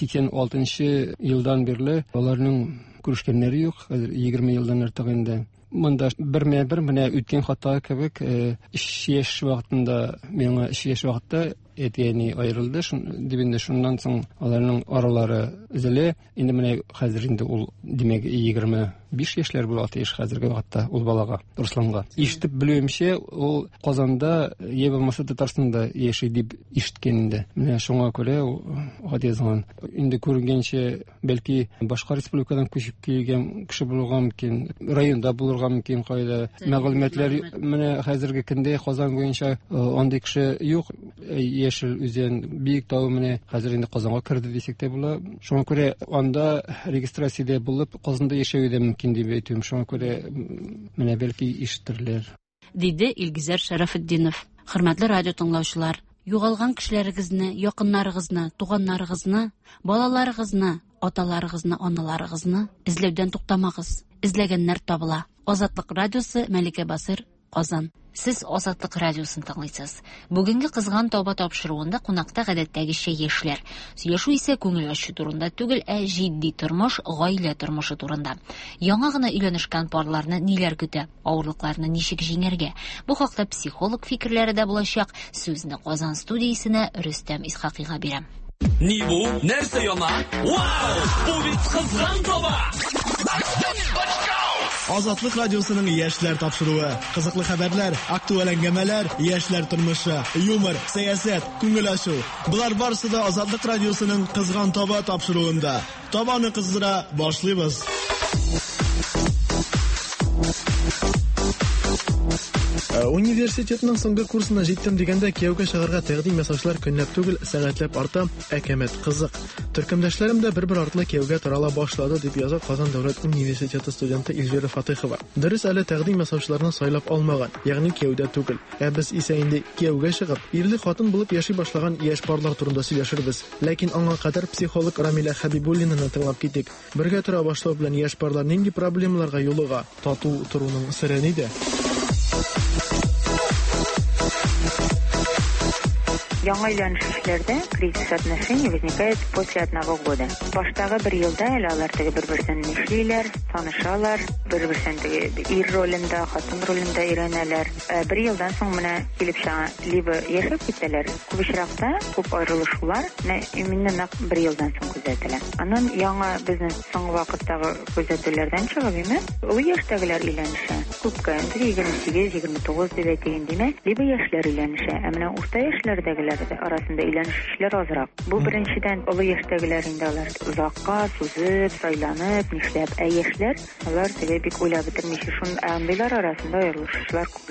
86 елдан бирле аларның күрешкәннәре юк. 20 елдан артык инде. Монда бер менә үткән хата кебек 3 яшь вакытында, миңа 3 яшь вакытта әтиәни аерылды. Дибендә шуннан соң аларның аралары өзелә. Инде менә хәзер инде ул димәк 25 яшьләр була, 6 яшь хәзерге вакытта ул балага, Русланга. Ишетеп белүемчә, ул Казанда, ябылмаса Татарстанда яши дип ишеткән инде. Менә шуңа күрә хат язган. Инде күренгәнчә, бәлки башка республикадан күчеп килгән кеше булырга мөмкин, районда булырга мөмкин, кайда мәгълүматлар менә хәзерге көндә Казан буенча андый кеше юк. Яшел Үзән бик тау менә хәзер инде Казанга керде дисек тә була. Шуңа күрә анда регистрациядә булып Казанда яшәү дә мөмкин дип әйтәм. Шуңа күрә менә бәлки ишетерләр, диде Илгизәр Шәрәфетдинов. Хөрмәтле радио тыңлаучылар, югалган кешеләрегезне, якыннарыгызны, туганнарыгызны, балаларыгызны, аталарыгызны, аналарыгызны эзләүдән туктамагыз. Эзләгәннәр табыла. Азатлык радиосы, Мәликә Басыр, Казан. Сез Азатлык радиосын тыңлыйсыз. Бүгенге кызган тауба тапшыруында кунакта гадәттәгечә яшьләр. Сөйләшү исә күңел ачу турында түгел, җитди тормыш, гаилә тормышы турында. Яңа гына өйләнешкән парларны ниләр көтә, авырлыкларны ничек җиңәргә? Бу хакта психолог фикерләре дә булачак. Сүзне Казан студиясенә Рөстәм Исхакыйга бирәм. Ни бу? Нәрсә яна? Вау! Бу бит кызган тауба! Азатлык радиосының яшьләр тапшыруы. Кызыклы хәбәрләр, актуаль әңгәмәләр, яшьләр тормышы, юмор, сәясәт, күңел ачу. Булар барысы да Азатлык радиосының кызган таба тапшыруында. Табаны кыздыра башлыйбыз. Университетның соңгы курсына җиттем дигәндә кияүгә чыгарга тәкъдим ясаучылар көнләп түгел, сәгатьләп арта. Әкәмәт кызык. Төркемдәшләрем дә бер артлы кияүгә тарала башлады дип яза Казан дәүләт университеты студенты Илвира Фатыйхова. Дөрес, әле тәкъдим ясаучыларны сайлап алмаган, ягъни кияүдә түгел. Без исә инде кияүгә чыгып, ирле хатын булып яши башлаган яшь парлар турында сөйләшербез. Ләкин аңа кадәр психолог Рамиля Хәбибуллинаны тыңлап китик. Бергә тора башлау белән яшь парлар нинди проблемаларга юлыга, тату торуның сыры нидә? Яңа өйләнешләрдә кризис отношений возникает после 1 года. Баштагы 1 елда алар бер-берсен эшлиләр, танышалар, бер-берсен ир ролендә, хатын ролендә өйрәнәләр. 1 елдан соң менә килеп чыга, либо яшәп китәләр. Күп очракта күп аерылышулар именно 1 елдан соң күзәтелә. Аннан яңа безнең соңгы вакыттагы күзәтүләрдән чыгып имеш, ул яшьтәгеләр өйләнешә. Күпкә 28-29 дип әйтгән димәк, либо яшьләр өйләнешә. Менә урта яшьләрдәгеләр арасында өйләнешләр азрак. Бу беренчедән олы яшьтәгеләр инде алар узакка сузып, сайланып, нишләп, яшьләр алар бик уйлап бетермичә шун андыйлар арасында аерылышлар күбрәк.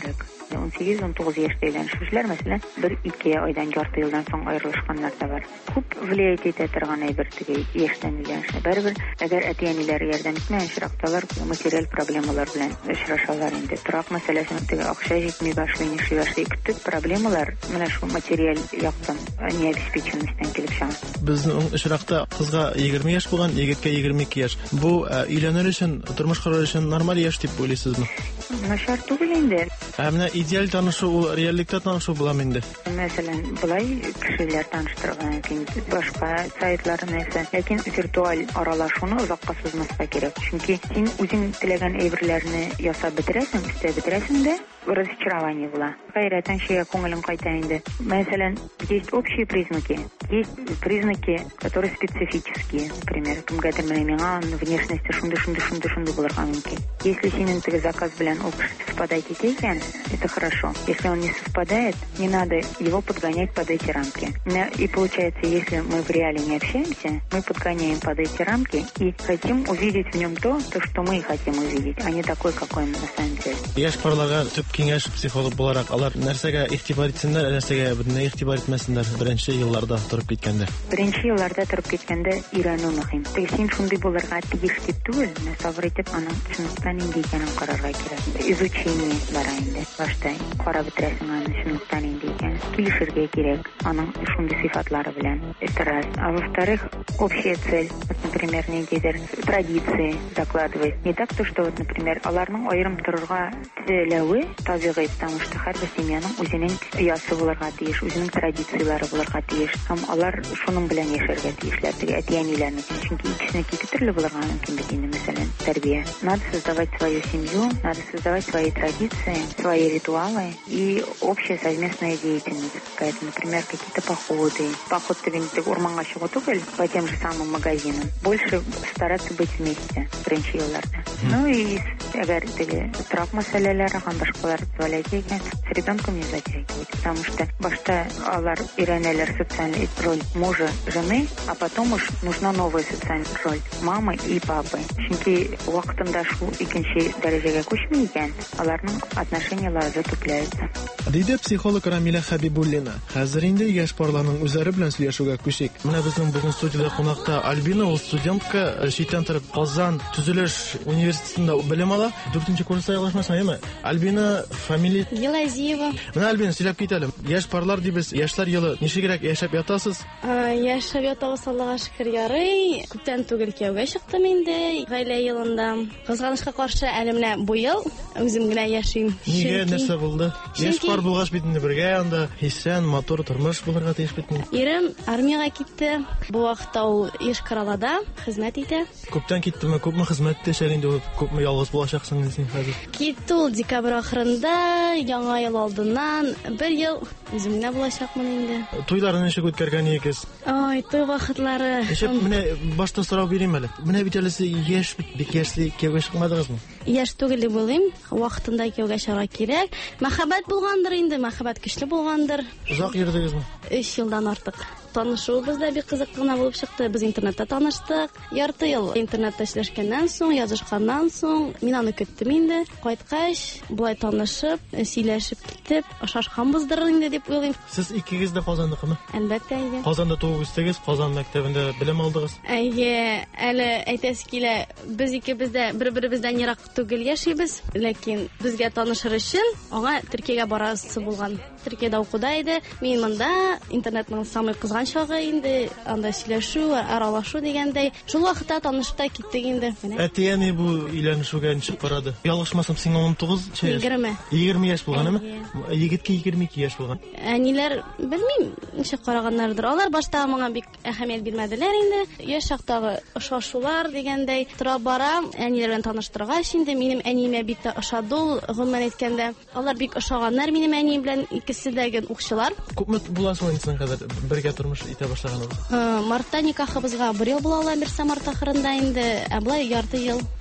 18-19 яшьтә өйләнешүчеләр, мәсәлән, 1-2 айдан ярты елдан соң аерылышканнар да бар. Күп влиять итә торган әйбер теге яшьтән өйләнешне. Бәрбер, әгәр әти-әниләре ярдәм итмәгән чиратталар материаль проблемалар белән очрашалар инде. Торак мәсьәләсен теге акча җитми башлый, нишли башлый. Күп проблемалар менә шу материаль яктан, необеспеченностьтан килеп чыга. Безнең очракта кызга 20 яшь булган, егеткә 22 яшь. Бу өйләнер өчен, тормыш корыр өчен нормаль яшь дип уйлыйсызмы? Начар түгел инде. Менә идеаль танышу ул реальлектә танышу буламы инде? Мәсәлән, булай кешеләр таныштырган мөмкин, башка сайтлар нәрсә, ләкин виртуаль аралашуны озакка сузмаска кирәк. Чөнки син үзең теләгән әйберләрне ясап бетерәсең, истә бетерәсең дә разочарование була. Гайрәтән шея күңелең кайта инде. Мәсәлән, есть общие признаки, есть признаки, которые специфические. Например, кемгәдер менә миңа внешности шунда булырга мөмкин. Если синең теге заказ белән ул совпадает икән, это хорошо. Если он не совпадает, не надо его подгонять под эти рамки. И получается, если мы в реале не общаемся, мы подгоняем под эти рамки и хотим увидеть в нем то, что мы хотим увидеть, а не такой, какой он на самом деле. Яшь парларга төп киңәш психолог буларак, алар нәрсәгә игътибар итсеннәр, нәрсәгә бөтенләй игътибар итмәсеннәр беренче елларда торып киткәндә. Беренче елларда торып киткәндә өйрәнү мөһим. Син шундый булырга тиеш дип түгел, сабыр итеп аның чынлыктан инде икәнен карарга кирәк. Изучение бара инде. Башта карап бетерәсең аны чынлыктан инде икән. Килешергә кирәк аның шундый сыйфатлары белән. Это раз. А во-вторых, общая цель. Вот, например, ниндидер традиции закладывать. Не так то, что вот, например, аларның аерым торырга теләве табигый, потому что һәрбер семьяның үзенең ясы булырга тиеш, үзенең традициялары булырга тиеш. Һәм алар шуның белән яшәргә тиешләр. Теге әти-әниләрнең. Чөнки икесенең ике төрле булырга мөмкин бит инде, мәсәлән, тәрбия. Надо создавать свою семью, надо создавать свои традиции, свои ритуалы и общая совместная деятельность какая-то, например, какие-то походы. Поход теге урманга чыгу түгел, по тем же самым магазинам. Больше стараться быть вместе беренче елларда. Ну и әгәр теге торак мәсьәләләре һәм башкалар туалет икән, с ребенком не затягивать, потому что башта алар өйрәнәләр социальную роль мужа, жены, а потом уж нужна новая социальная роль мамы и папы. Чөнки вакытында шул икенче дәрәҗәгә күчми икән, аларның отношениялары затупляются. Диде психолог Рамиля Хабибуллина. Хәзер инде яшь парларның үзләре белән сөйләшүгә күчик. Менә безнең бүген студиядә кунакта Альбина, ул студентка, читтән торып Казан төзелеш университетында белем ала. 4нче курста ялгышмасам, яме? Альбина фамилия Елазиева. Менә Альбина, сөйләп китәлем. Яшь парлар дибез, яшьләр елы ничегрәк яшәп ятасыз? Яшәп ятабыз, Аллага шөкер, ярый. Күптән түгел кияүгә чыктым инде, гаилә елында. Кызганычка каршы, әле менә бу ел үзем генә яшим. Нигә, нәрсә булды? Яшь пар булгач бит инде бергә анда хисән, мотор тормыш булырга тиеш бит. Ирем армиягә китте. Бу вакытта ул Еш-Каралада хезмәт итә. Күптән киттеме, күпме хезмәт итәшәр инде ул, күпме ялгыз булачаксың син хәзер? Китте ул декабрь ахырында, яңа ел алдыннан 1 ел үзем генә булачакмын инде. Туйларны ничек үткәргән икән? Ой, той вакытлары. Менә башта сорау бирим әле. Менә бит әле яшь бит, бик яшьли кияүгә чыкмадыгызмы? Яшь түгел дип уйлыйм. Вакытында кияүгә чыгарга кирәк. Мәхәббәт булгандыр инде, мәхәббәт көчле булгандыр. Узак йөрдегезме? 3 елдан артык. Танышуыбыз да бик кызык кына булып чыкты. Без интернетта таныштык. Ярты ел интернетта эшләшкәннән соң, язышканнан соң, мин аны көттем инде. Кайткач, булай танышып, сөйләшеп китеп, ашашканбыздыр инде дип уйлыйм. Сез икегез дә Казандыкымы? Әлбәттә, әйе. Казанда туып үстегез, Казан мәктәбендә белем алдыгыз. Әйе, әле әйтәсе килә, без икебез дә бер-беребездән ерак түгел яшибез, ләкин безгә танышыр өчен аңа Төркиягә барасы булган. Төркиядә укуда иде. Мин монда интернетның самый кызган чагы инде, анда сөйләшү, аралашу дигәндәй. Шул вакытта танышып та киттек инде. Әтияне бу өйләнешүгә ничек барады? Ялгышмасам, син 19 яшь. 20 яшь булганмы? Егеткә 22 яшь булган. Әниләр белмим, ничек караганнардыр. Алар башта моңа бик әһәмият бирмәделәр инде. Яшь чактагы ошашулар дигәндәй тора бара. Әниләр белән таныштыргач инде минем әниемә бик тә ошады ул, гомумән әйткәндә. Алар бик ошаганнар минем әнием белән, икесе дә укчылар. Күпме буласың инде хәзер бергә тормыш итә башлаганбыз? Мартта никахыбызга 1 ел була ала, берсе март ахырында инде, ә булай ярты ел.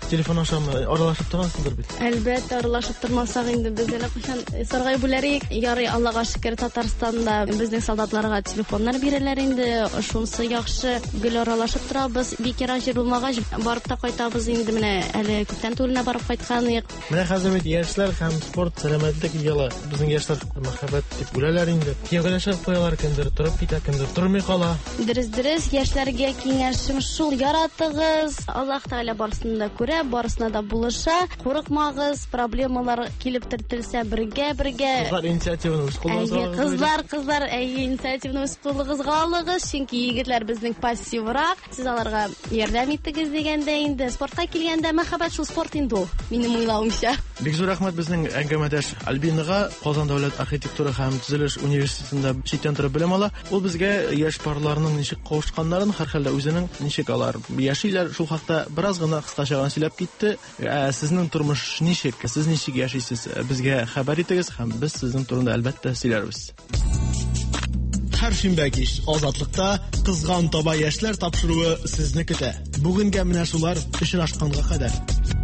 телефон ашам аралашып торгансыңдыр бит. Әлбәттә, аралашып тормасак инде без әле кашан саргай бүләрик. Ярый, Аллага шөкер, Татарстанда безнең солдатларга телефоннар бирәләр инде. Шунысы яхшы. Гел аралашып торабыз. Бик ярар җир булмагач, барып та кайтабыз инде менә әле күптән түгелне барып кайтканык. Менә хәзер бит яшьләр һәм спорт сәламәтлек яла. Безнең яшьләр мәхәббәт дип үләләр инде. Кияүгәләшеп куялар, кемдер торып китә, кемдер тормый кала. Дөрес, яшьләргә киңәшем шул: яратыгыз. Аллаһ Тәгалә барысын да күрә, барысына да булыша. Курыкмагыз, проблемалар килеп тертелсә бергә. Кызлар инициативаны үз кулыгызга. Кызлар, инициативаны үз кулыгызга алыгыз, чөнки егетләр безнең пассиврак. Сез аларга ярдәм итегез дигәндә инде. Спортка килгәндә мәхәббәт шул спорт инде ул. Минем уйлавымча. Бик зур рәхмәт безнең әңгәмәдәш Альбинага. Казан дәүләт архитектура һәм төзелеш университетында читтән торып белем ала. Ул безгә яшь парларның ничек кавышканнарын, һәрхәлдә үзенең ничек алар яшиләр, шул хакта бераз гына кыскача сөйләп китте. Сезнең тормыш ничек? Сез ничек яшисез? Безгә хәбәр итегез һәм без сезнең турында әлбәттә сөйләрбез. Һәр шимбә кич Азатлыкта кызган таба яшьләр тапшыруы сезне көтә. Бүгенгә менә шулар очрашканга кадәр.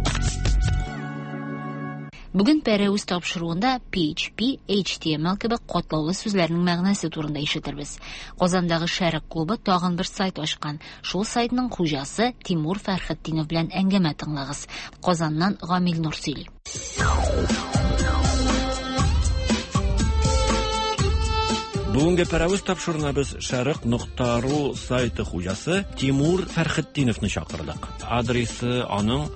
Бүген пәрәүз тапшыруында PHP, HTML кебек катлаулы сүзләрнең мәгънәсе турында ишетербез. Казандагы Шәрык клубы тагын бер сайт ачкан. Шул сайтның хуҗасы Тимур Фәрхетдинов белән әңгәмә тыңлагыз. Казаннан Гамил Нур сөйли. Бүгенге пәрәүз тапшыруына без Шәрык.ру сайты хуҗасы Тимур Фәрхетдиновны чакырдык. Адресы аның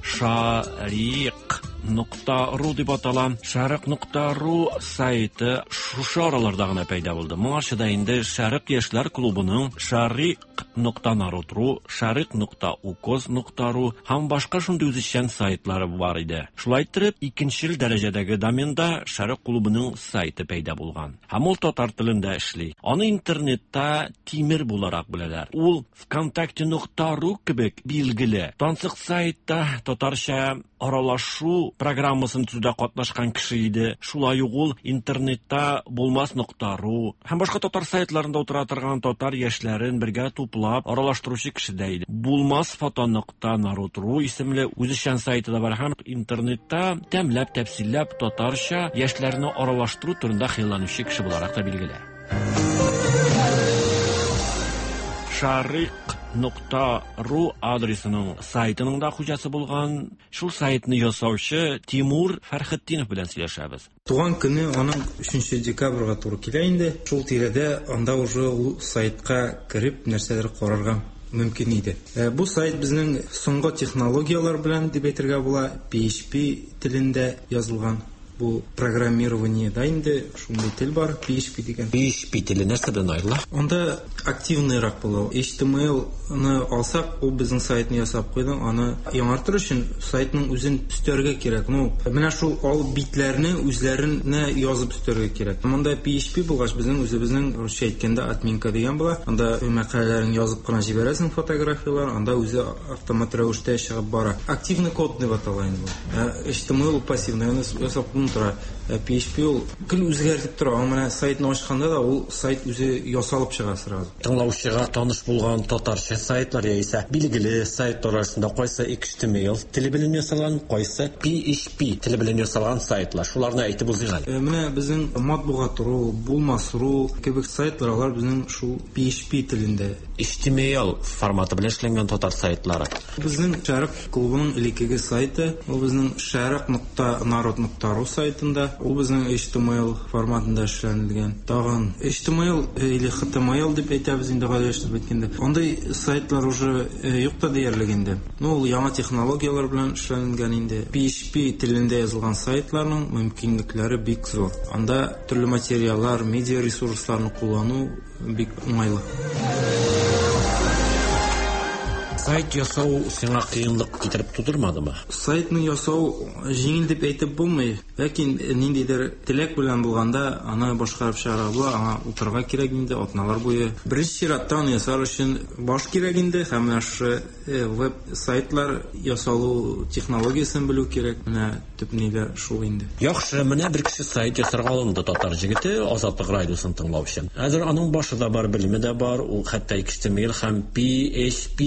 Шарик.ру дип атала. Шәрык.ру сайты шушы араларда гына пайда булды. Моңарчы да инде Шәрык яшьләр клубының Шарик.нару.ру, Шарик.укоз.ру һәм башка шундый үзешчән сайтлары бар иде. Шулай итеп, икенчел дәрәҗәдәге доменда Шәрык клубының сайты пайда булган. Һәм ул татар телендә эшли. Аны интернетта Тимер буларак беләләр. Ул ВКонтакте.ру кебек билгеле тансык сайтта татарча аралашу программасын төзүдә катнашкан кеше иде. Шулай ук ул интернетта булмас.ру һәм башка татар сайтларында утыра торган татар яшьләрен бергә туплап аралаштыручы кеше дә иде. Булмас.нару.ру исемле үзешчән сайты да бар һәм интернетта тәмләп тәфсилләп татарча яшьләрне аралаштыру турында хыялланучы кеше буларак та билгеле. Шарик.ру адресының сайтының да хуҗасы булган. Шул сайтны ясаучы Тимур Фәрхетдинов белән сөйләшәбез. Туган көне аның 3 декабрьгә туры килә инде. Шул тирәдә анда уже ул сайтка кирип нәрсәләр карарга мөмкин иде. Бу сайт безнең соңгы технологиялар белән дип әйтергә була. PHP телендә язылган. Бу программирование да инде шундый тел бар, PHP дигән. PHP теле нәрсәдән аерыла? Анда активныйрак булу. HTML-ны алсак, ул безнең сайтны ясап куйды. Аны яңартыр өчен сайтның үзен өстәргә кирәк. Менә шул ал битләрне үзләренә язып өстәргә кирәк. Монда PHP булгач безнең үзебезнең русча әйткәндә админка дигән була. Анда мәкаләләрен язып кына җибәрәсең, фотографиялар, анда үзе автомат рәвештә чыгып бара. Активный код дип атала инде бу. HTML пассивный, ясап PHP ул көл үзгәртеп тора. Менә сайтны ачканда да ул сайт үзе ясалып чыга сразу. Тыңлаучыга таныш булган татарча сайтлар яисә билгеле сайт арасында кайсы HTML теле белән ясалган, кайсы PHP теле белән ясалган сайтлар. Шуларны әйтеп узыйк. Менә безнең матбугат.ру, булмас.ру кебек сайтлар алар безнең шул PHP телендә. HTML форматы белән эшләнгән татар сайтлары. Безнең Шәрык клубының элеккеге сайты, ул безнең Шәрык.народ.ру сайтында, ул безнең HTML форматында эшләнелгән. Тагын HTML или HTML дип әйтәбез инде гаиләштереп әйткәндә. Андый сайтлар уже юк та диярлек инде. Ул яңа технологиялар белән эшләнгән инде. PHP телендә язылган сайтларның мөмкинлекләре бик зур. Анда төрле материаллар, медиа ресурсларны куллану бик уңайлы. Сайт ясау сиңа кыенлык китереп тудырмадымы? Сайтны ясау җиңел дип әйтеп булмый. Ләкин ниндидер теләк белән булганда аны башкарып чыгарга була, аңа утырга кирәк инде, атналар буе. Беренче чиратта аны ясар өчен баш кирәк инде, һәм веб сайтлар ясалу технологиясын белү кирәк. Менә төп нидә шул инде. Яхшы, менә бер кеше сайт ясарга алынды, татар җегете, Азатлык радиосын тыңлаучы. Хәзер аның башында бар, белеме дә бар, ул хәтта HTML һәм PHP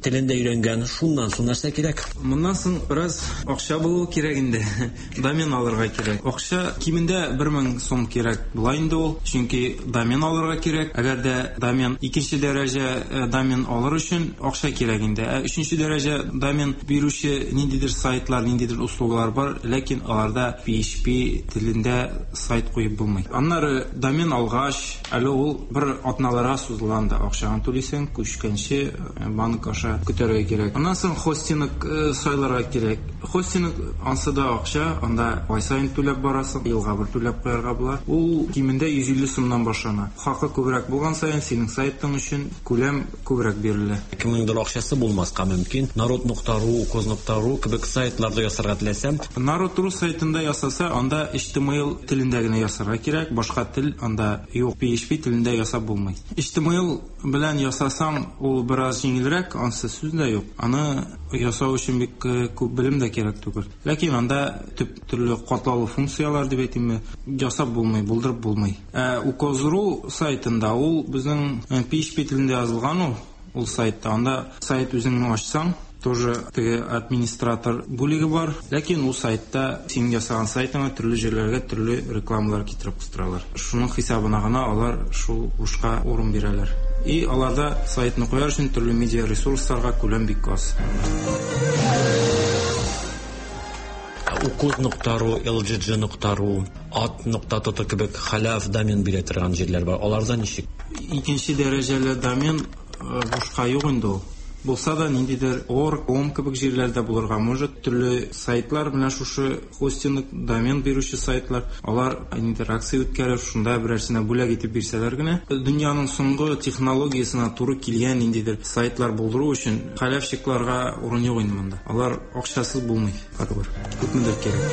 телендә өйрәнгән, шуннан соң нәрсә кирәк? Моннан соң бераз акча булу кирәк инде. Домен алырга кирәк. Акча кимендә 1000 сум кирәк була инде ул. Чөнки домен алырга кирәк. Әгәр дә домен икенче дәрәҗә домен алыр өчен акча кирәк инде. Өченче дәрәҗә домен бирүче ниндидер сайтлар, ниндидер услугалар бар, ләкин аларда PHP телендә сайт куеп булмый. Аннары домен алгач, әле ул бер атналарга сузылган да акчаны түлисең, күчкәнче банк аша көтәргә кирәк. Аннан соң хостинг сайларга кирәк. Хостинг ансыда акча, анда ай сайын түләп барасың, елга бер түләп куярга була. Ул кимендә 150 сумнан башлана. Хакы күбрәк булган саен синең сайтың өчен күләм күбрәк бирелә. Кемнеңдер акчасы булмаска мөмкин. Народ.ру, Коз.ру кебек сайтларда ясарга теләсәм, Народ.ру сайтында ясаса, анда HTML телендә генә ясарга кирәк, башка тел анда юк. PHP телендә ясап булмый. HTML белән ясасаң, ул бераз җиңелрәк, ансы сүз дә юк. Аны ясау өчен бик күп белем дә кирәк түгел. Ләкин анда төп төрле катлаулы функциялар дип әйтимме, ясап булмый, булдырып булмый. Коз.ру сайтында ул безнең PHP телендә язылган ул сайтта. Анда сайт үзеңне ачсаң, тоже теге администратор бүлеге бар, ләкин ул сайтта син ясаган сайтыңа төрле җирләргә төрле рекламалар китереп кыстыралар. Шуның хисабына гына алар шул ушка урын бирәләр. И аларда сайтны куяр өчен төрле медиа ресурсларга күләм бик аз. Ukuz.ru, LGG.ru, at.tt кебек хәләф домен бирә торган җирләр бар. Аларда ничек? Икенче дәрәҗәле домен бушка юк инде ул. Булса да ниндидер org.com кебек җирләрдә булырга может, төрле сайтлар менә шушы хостинг домен бирүче сайтлар, алар интеракция үткәреп, шунда берәрсенә бүләк итеп бирсәләр генә, дөньяның соңгы технологиясына туры килгән ниндидер сайтлар булдыру өчен хәләфчикларга урын юк инде монда. Алар акчасыз булмый, барыбер. Күпмедер кирәк.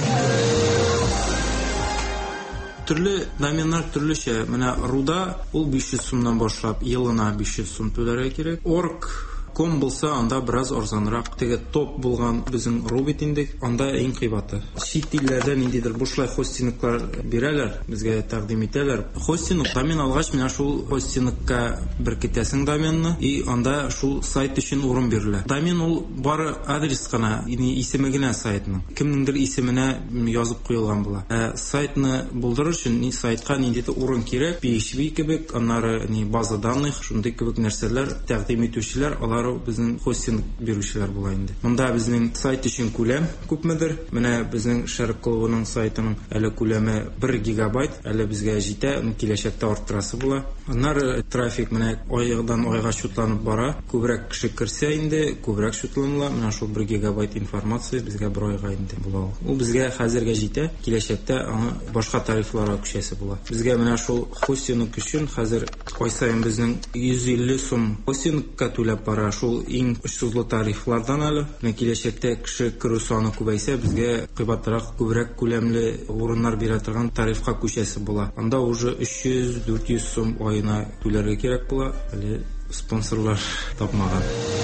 Төрле доменнар төрлечә. Менә руда ул 500 сумнан башлап, елына 500 сум түләргә кирәк. Org.com булса, анда бераз арзанрак. Теге топ булган безнең Рубит инде, анда иң кыйбаты. Чит илләрдә ниндидер бушлай хостинглар бирәләр, безгә тәкъдим итәләр. Хостинг домен алгач, менә шул хостингка бер китәсең доменны, и анда шул сайт өчен урын бирелә. Домен ул бары адрес кына, исеме генә сайтның. Кемнеңдер исеменә язып куелган була. Сайтны булдырыр өчен сайтка ниндидер урын кирәк, PHP кебек, аннары база данных, шундый кебек нәрсәләр тәкъдим итүчеләр, алар безнең хостинг бирүчеләр була инде. Монда безнең сайт өчен күләм күпмедер. Менә безнең Шәрык клубының сайтының әле күләме 1 гигабайт, әле безгә җитә, киләчәктә арттырасы була. Аннары трафик менә айдан айга шутланып бара. Күбрәк кеше керсә инде, күбрәк шутланыла. Менә шул 1 гигабайт информация безгә бер айга инде була. Ул безгә хәзергә җитә, киләчәктә аны башка тарифларга күчәсе була. Безгә менә шул хостинг өчен хәзер ай сайын безнең 150 сум хостингка түләп бара. Шул иң очсызлы тарифлардан әле. Киләчәктә кеше керү саны күбәйсә, безгә кыйбатрак, күбрәк күләмле урыннар бирә торган тарифка күчәсе була. Анда уже 300-400 сум айына түләргә кирәк була. Әле спонсорлар тапмаган.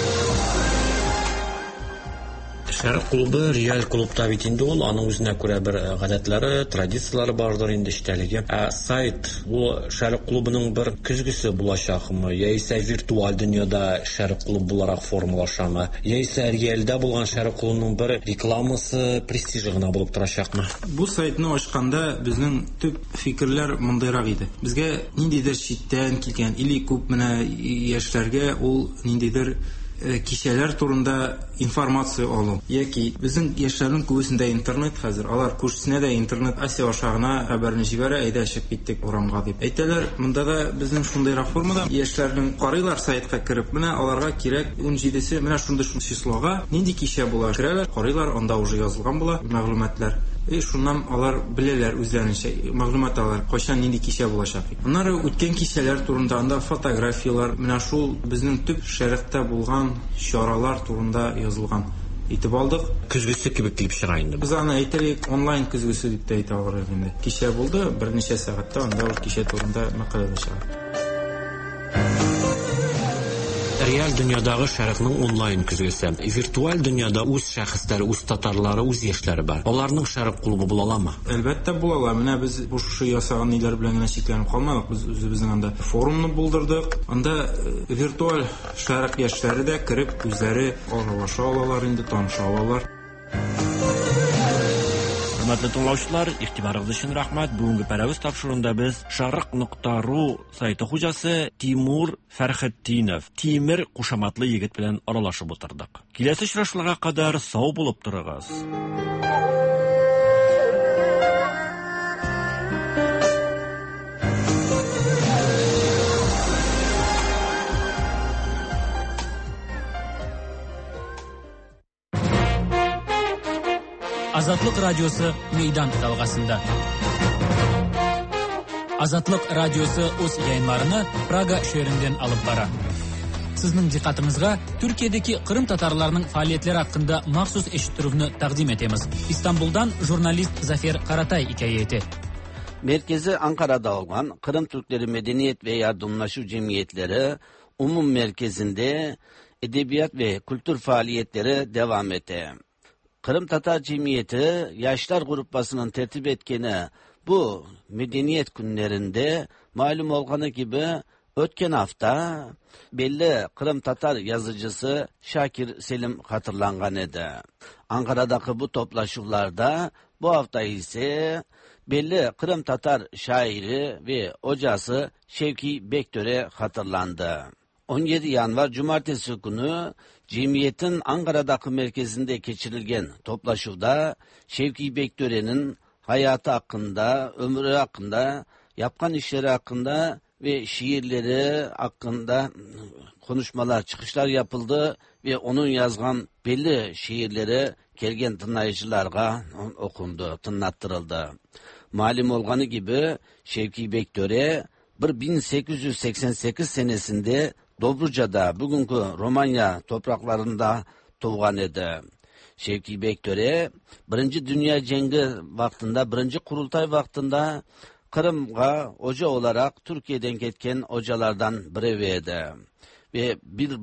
Шәрык клубы реаль клубта бит инде ул, аның үзенә күрә бер гадәтләре, традициялары бардыр инде эчтәлеге. Сайт ул Шәрык клубының бер көзгесе булачакмы, яисә виртуаль дөньяда Шәрык клуб буларак формалашамы, яисә реальдә булган Шәрык клубының бер рекламасы, престижы гына булып торачакмы? Бу сайтны ачканда безнең төп фикерләр мондайрак иде. Безгә ниндидер читтән килгән или күп менә яшьләргә ул ниндидер кишәләр турында информация алу. Яки безнең яшьләрнең күбесендә интернет хәзер. Алар күршесенә дә интернет Асия ашагына хәбәрне җибәрә, әйдә чыгып киттек урамга дип. Әйтәләр, монда да безнең шундый формада яшьләрнең карыйлар сайтка кереп, менә аларга кирәк 17-се менә шундый числога нинди кишә була. Керәләр, карыйлар, анда уже язылган була мәгълүматлар. Шуннан алар беләләр үзләренчә мәгълүмат алар, кайчан нинди кишә булачак. Аннары үткән кишәләр турында анда фотографиялар, менә шул безнең төп шәрекътә булган чаралар турында язылган. Итеп алдык. Көзгесе кебек килеп чыга инде. Без аны әйтәлек, онлайн көзгесе дип әйтә алырбыз инде. Кишә булды, берничә сәгатьтә анда ул кишә турында мәкалә чыга. Real dünyadagı şərqnin onlayn küzgüsü, virtual dünyada öz şəxsləri, öz tatarları, öz яшьләре бар. Аларның şərq клубы була аламы? Әлбәттә була ала. Менә без бу шушы ясаган ниләр белән генә чикләнеп калмадык. Без үзебезнең анда форумны булдырдык. Анда виртуаль шәрq яшьләре дә кирип үзләре аралаша алалар, инде таныша алалар. Hörmətli dinləyicilər, ig'tiboringiz uchun rahmat. Bugungi paravoz topshiruvida biz sharq.ru sayti hujasi Timur Farxetdinov, Timir qo'shamatli yigit bilan aralashib o'tirdik. Kelasi uchrashuvlarga qadar sog' bo'lib turig'iz. Azatlık Radyosu meydan dalgasında. Azatlık Radyosu o'z yayınlarını Praga şehrinden alıp bara. Sizning diqqatingizga Türkiye'deki Kırım Tatarlarının faaliyetleri hakkında maxsus eşittiruvni taqdim etemiz. İstanbul'dan jurnalist Zafer Karatay hikayeti. Merkezi Ankara'da olan Kırım Türkleri Medeniyet ve Yardımlaşma Cemiyetleri umum merkezinde edebiyat ve kültür faaliyetleri devam etti. Kırım Tatar Cemiyeti Yaşlar Grupasının tertip etkeni bu medeniyet günlerinde malum olduğu gibi ötken hafta belli Kırım Tatar yazıcısı Şakir Selim hatırlangan edi. Ankara'daki bu toplaşılarda bu hafta ise belli Kırım Tatar şairi ve hocası Şevki Bektöre hatırlandı. 17 Yanvar Cumartesi günü Cemiyetin Ankara'daki merkezinde geçirilgen toplaşıda Şevki Bektöre'nin hayatı hakkında, ömrü hakkında, yapkan işleri hakkında ve şiirleri hakkında konuşmalar, çıkışlar yapıldı ve onun yazgan belli şiirleri kelgen tınlayıcılarga okundu, tınlattırıldı. Malum olganı gibi Şevki Bektöre 1888 senesinde Dobruca'da, bugünkü Romanya topraklarında doğan edi. Şevki Bektöre, 1. Dünya Cengi vaktinde, 1. Kurultay vaktinde Kırım'a hoca olarak Türkiye'den ketken hocalardan biri edi. Ve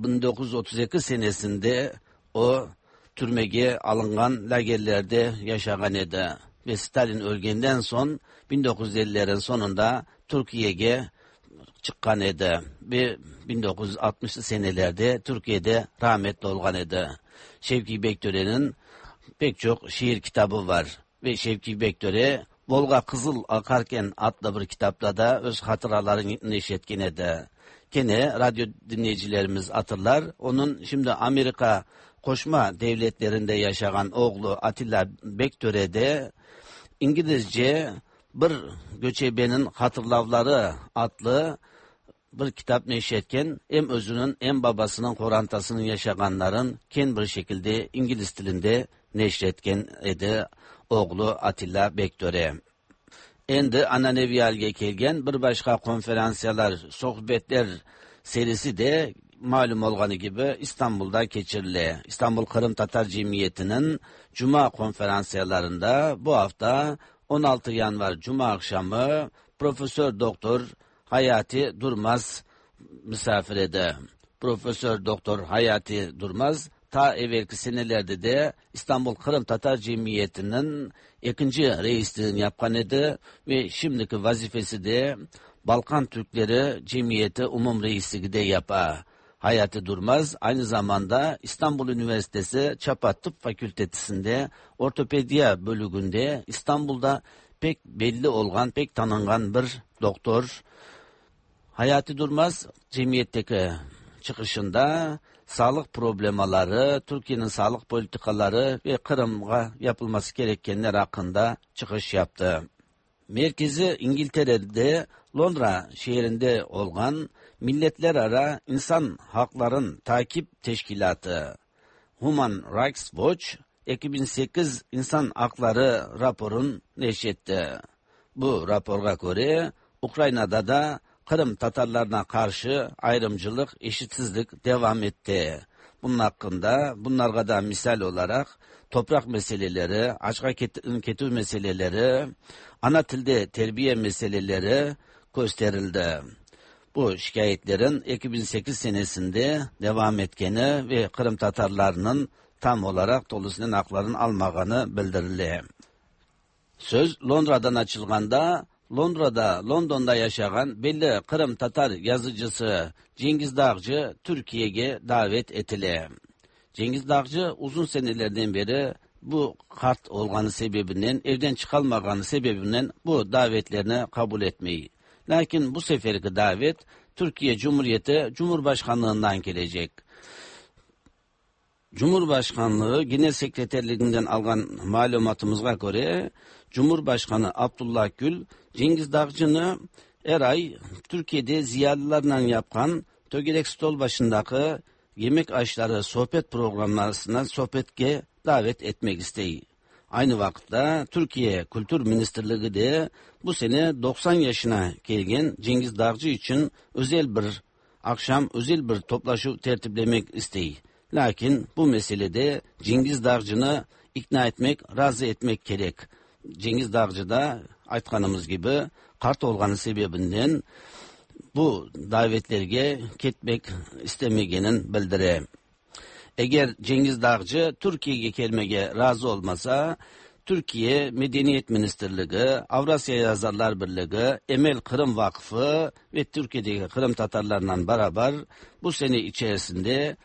1932 senesinde o türmege alıngan lagerlerde yaşagan edi. Ve Stalin ölgenden son 1950'lerin sonunda Türkiye'ye çıkan edi ve 1960'lı senelerde Türkiye'de rahmetli olgan edi. Şevki Bektöre'nin pek çok şiir kitabı var ve Şevki Bektöre Volga Kızıl Akarken adlı bir kitapta da öz hatıralarını neşretken edi. Gene radyo dinleyicilerimiz hatırlar. Onun şimdi Amerika Koşma Devletlerinde yaşayan oğlu Atilla Bektöre de İngilizce bir göçebenin hatırlavları adlı bir kitap neşretken hem özünün hem babasının korantasının yaşaganların ken bir şekilde İngiliz dilinde neşretken edi oğlu Atilla Bektöre. Endi Ananeviyal'ge kelgen bir başka konferansiyalar, sohbetler serisi de malum olganı gibi İstanbul'da geçirildi. İstanbul Kırım Tatar Cemiyeti'nin Cuma konferansiyalarında bu hafta 16 Yanvar Cuma akşamı Profesör Doktor Hayati Durmaz misafir edi. Profesör Doktor Hayati Durmaz ta evvelki senelerde de İstanbul Kırım Tatar Cemiyeti'nin 2. reisliğini yapkan edi ve şimdiki vazifesi de Balkan Türkleri Cemiyeti Umum Reisliği de yapa. Hayati Durmaz aynı zamanda İstanbul Üniversitesi Çapa Tıp Fakültesinde ortopediya bölümünde İstanbul'da pek belli olgan, pek tanıngan bir doktor. Hayati Durmaz cemiyetteki çıkışında sağlık problemaları, Türkiye'nin sağlık politikaları ve Kırım'a yapılması gerekenler hakkında çıkış yaptı. Merkezi İngiltere'de Londra şehrinde olgan Milletler Ara İnsan Hakların Takip Teşkilatı Human Rights Watch 2008 İnsan Hakları raporun neşretti. Bu raporga göre Ukrayna'da da Kırım Tatarlarına karşı ayrımcılık, eşitsizlik devam etti. Bunun hakkında, bunlarga da misal olarak toprak meseleleri, açığa ketu meseleleri, ana tilde terbiye meseleleri gösterildi. bu şikayetlerin 2008 senesinde devam etkeni ve Kırım Tatarlarının tam olarak dolusunun haklarını almağını bildirildi. Söz Londra'dan açılganda London'da yaşayan belli Kırım Tatar yazıcısı Cengiz Dağcı Türkiye'ye davet etili. Cengiz Dağcı uzun senelerden beri bu kart olganı sebebinden, evden çıkalmaganı sebebinden bu davetlerini kabul etmeyi. Lakin bu seferki davet Türkiye Cumhuriyeti Cumhurbaşkanlığından gelecek. Cumhurbaşkanlığı Genel Sekreterliğinden algan malumatımıza göre Cumhurbaşkanı Abdullah Gül Cengiz Dağcı'nı her ay Türkiye'de ziyarlarla yapkan Tögerek Stol başındaki yemek aşları sohbet programlarından sohbetke davet etmek isteği. Aynı vakitte Türkiye Kültür Ministerliği de bu sene 90 yaşına gelgen Cengiz Dağcı için özel bir toplaşu tertiplemek isteği. Lakin bu meselede Cengiz Dağcı'nı ikna etmek, razı etmek gerek. Cengiz Dağcı da aytkanımız gibi kart olganı sebebinden bu davetlerge ketmek istemegenin bildire. Eğer Cengiz Dağcı Türkiye'ye gelmeye razı olmasa, Türkiye Medeniyet Ministerliği, Avrasya Yazarlar Birliği, Emel Kırım Vakfı ve Türkiye'deki Kırım Tatarlarla beraber bu sene içerisinde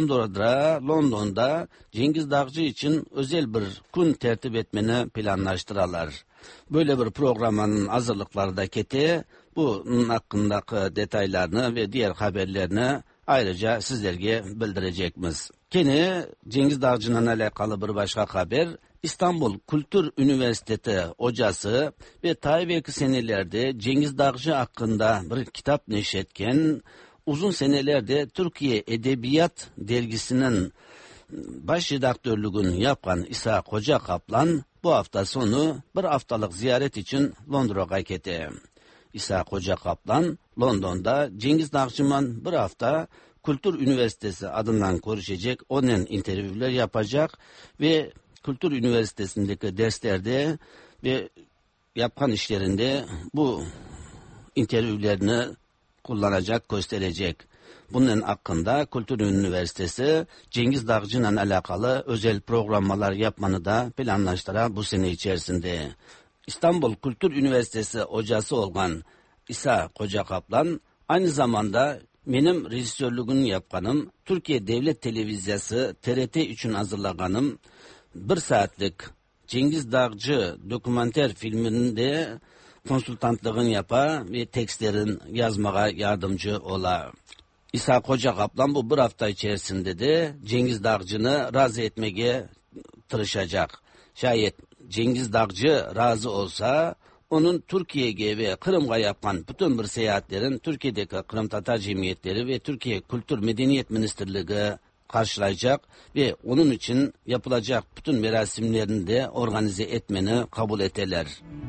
London'da Cengiz Dağcı için özel bir gün tertip etmeni planlaştırırlar. Böyle bir programın hazırlıkları da kete, bunun hakkındaki detaylarını ve diğer haberlerini ayrıca sizlerge bildirecekmiz. Kene Cengiz Dağcı'nın alakalı bir başka haber, İstanbul Kültür Üniversitesi hocası ve ta evvelki senelerde Cengiz Dağcı hakkında bir kitap neşretken, uzun senelerde Türkiye Edebiyat Dergisi'nin baş redaktörlüğünü yapan İsa Koca Kaplan bu hafta sonu bir haftalık ziyaret için Londra'ya gitti. İsa Koca Kaplan London'da Cengiz Dağcı'nın bir hafta Kültür Üniversitesi adından konuşacak, onun interviewler yapacak ve Kültür Üniversitesi'ndeki derslerde ve yapkan işlerinde bu interviewlerini kullanacak, gösterecek. Bunun hakkında Kültür Üniversitesi Cengiz Dağcı'nın alakalı özel programlar yapmanı da planlaştıra bu sene içerisinde. İstanbul Kültür Üniversitesi hocası olan İsa Koca Kaplan aynı zamanda benim rejisörlüğünü yapkanım, Türkiye Devlet Televizyası TRT için hazırlaganım, 1 saatlik Cengiz Dağcı dokumenter filminde konsultantlığını yapa ve tekstlerin yazmaya yardımcı ola. İsa Koca Kaplan bu bir hafta içerisinde de Cengiz Dağcı'nı razı etmeye tırışacak. Şayet Cengiz Dağcı razı olsa, onun Türkiye'ye ve Kırım'a yapan bütün bir seyahatlerin Türkiye'deki Kırım Tatar Cemiyetleri ve Türkiye Kültür Medeniyet Ministerliği karşılayacak ve onun için yapılacak bütün merasimlerini de organize etmeni kabul ederler.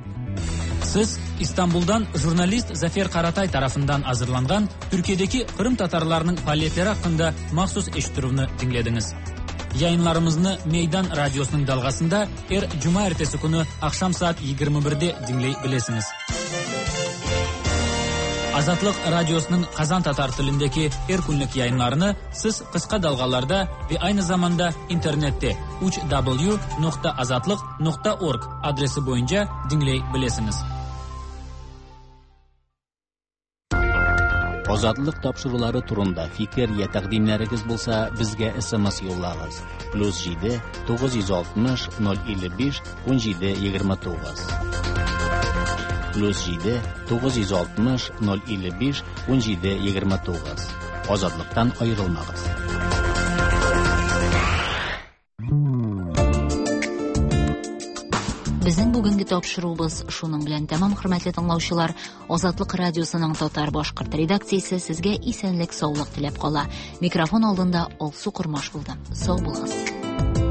Siz İstanbul'dan jurnalist Zafer Karatay tarafından hazırlangan Türkiye'deki Kırım Tatarlarının faaliyetleri hakkında mahsus eşitiruvunu dinlediniz. Yayınlarımızı Meydan Radyosu'nun dalgasında Cuma ertesi günü akşam saat 21'de dinleyebilirsiniz. Azatlık Radyosu'nun Kazan Tatar tilindeki günlük yayınlarını siz kısa dalgalarda ve aynı zamanda internette www.azatlık.org adresi boyunca dinleyebilirsiniz. Ozodlik topshiruvlari turunda fikr ya taqdimlaringiz bo'lsa, bizga SMS yo'llag'iz. +7 960 055 1729. +7 960 055 1729. Ozodlikdan ayrilmag'iz. Bizning bugungi topshiruvimiz shuning bilan tamom, hurmatli tinglovchilar. Ozodlik radiosuning Tatar boshqirt redaksiyasi sizga esenlik, sog'lik tilab qola. Mikrofon oldinda Olsu Qurmosh bo'ldim. Sog' bo'linglar.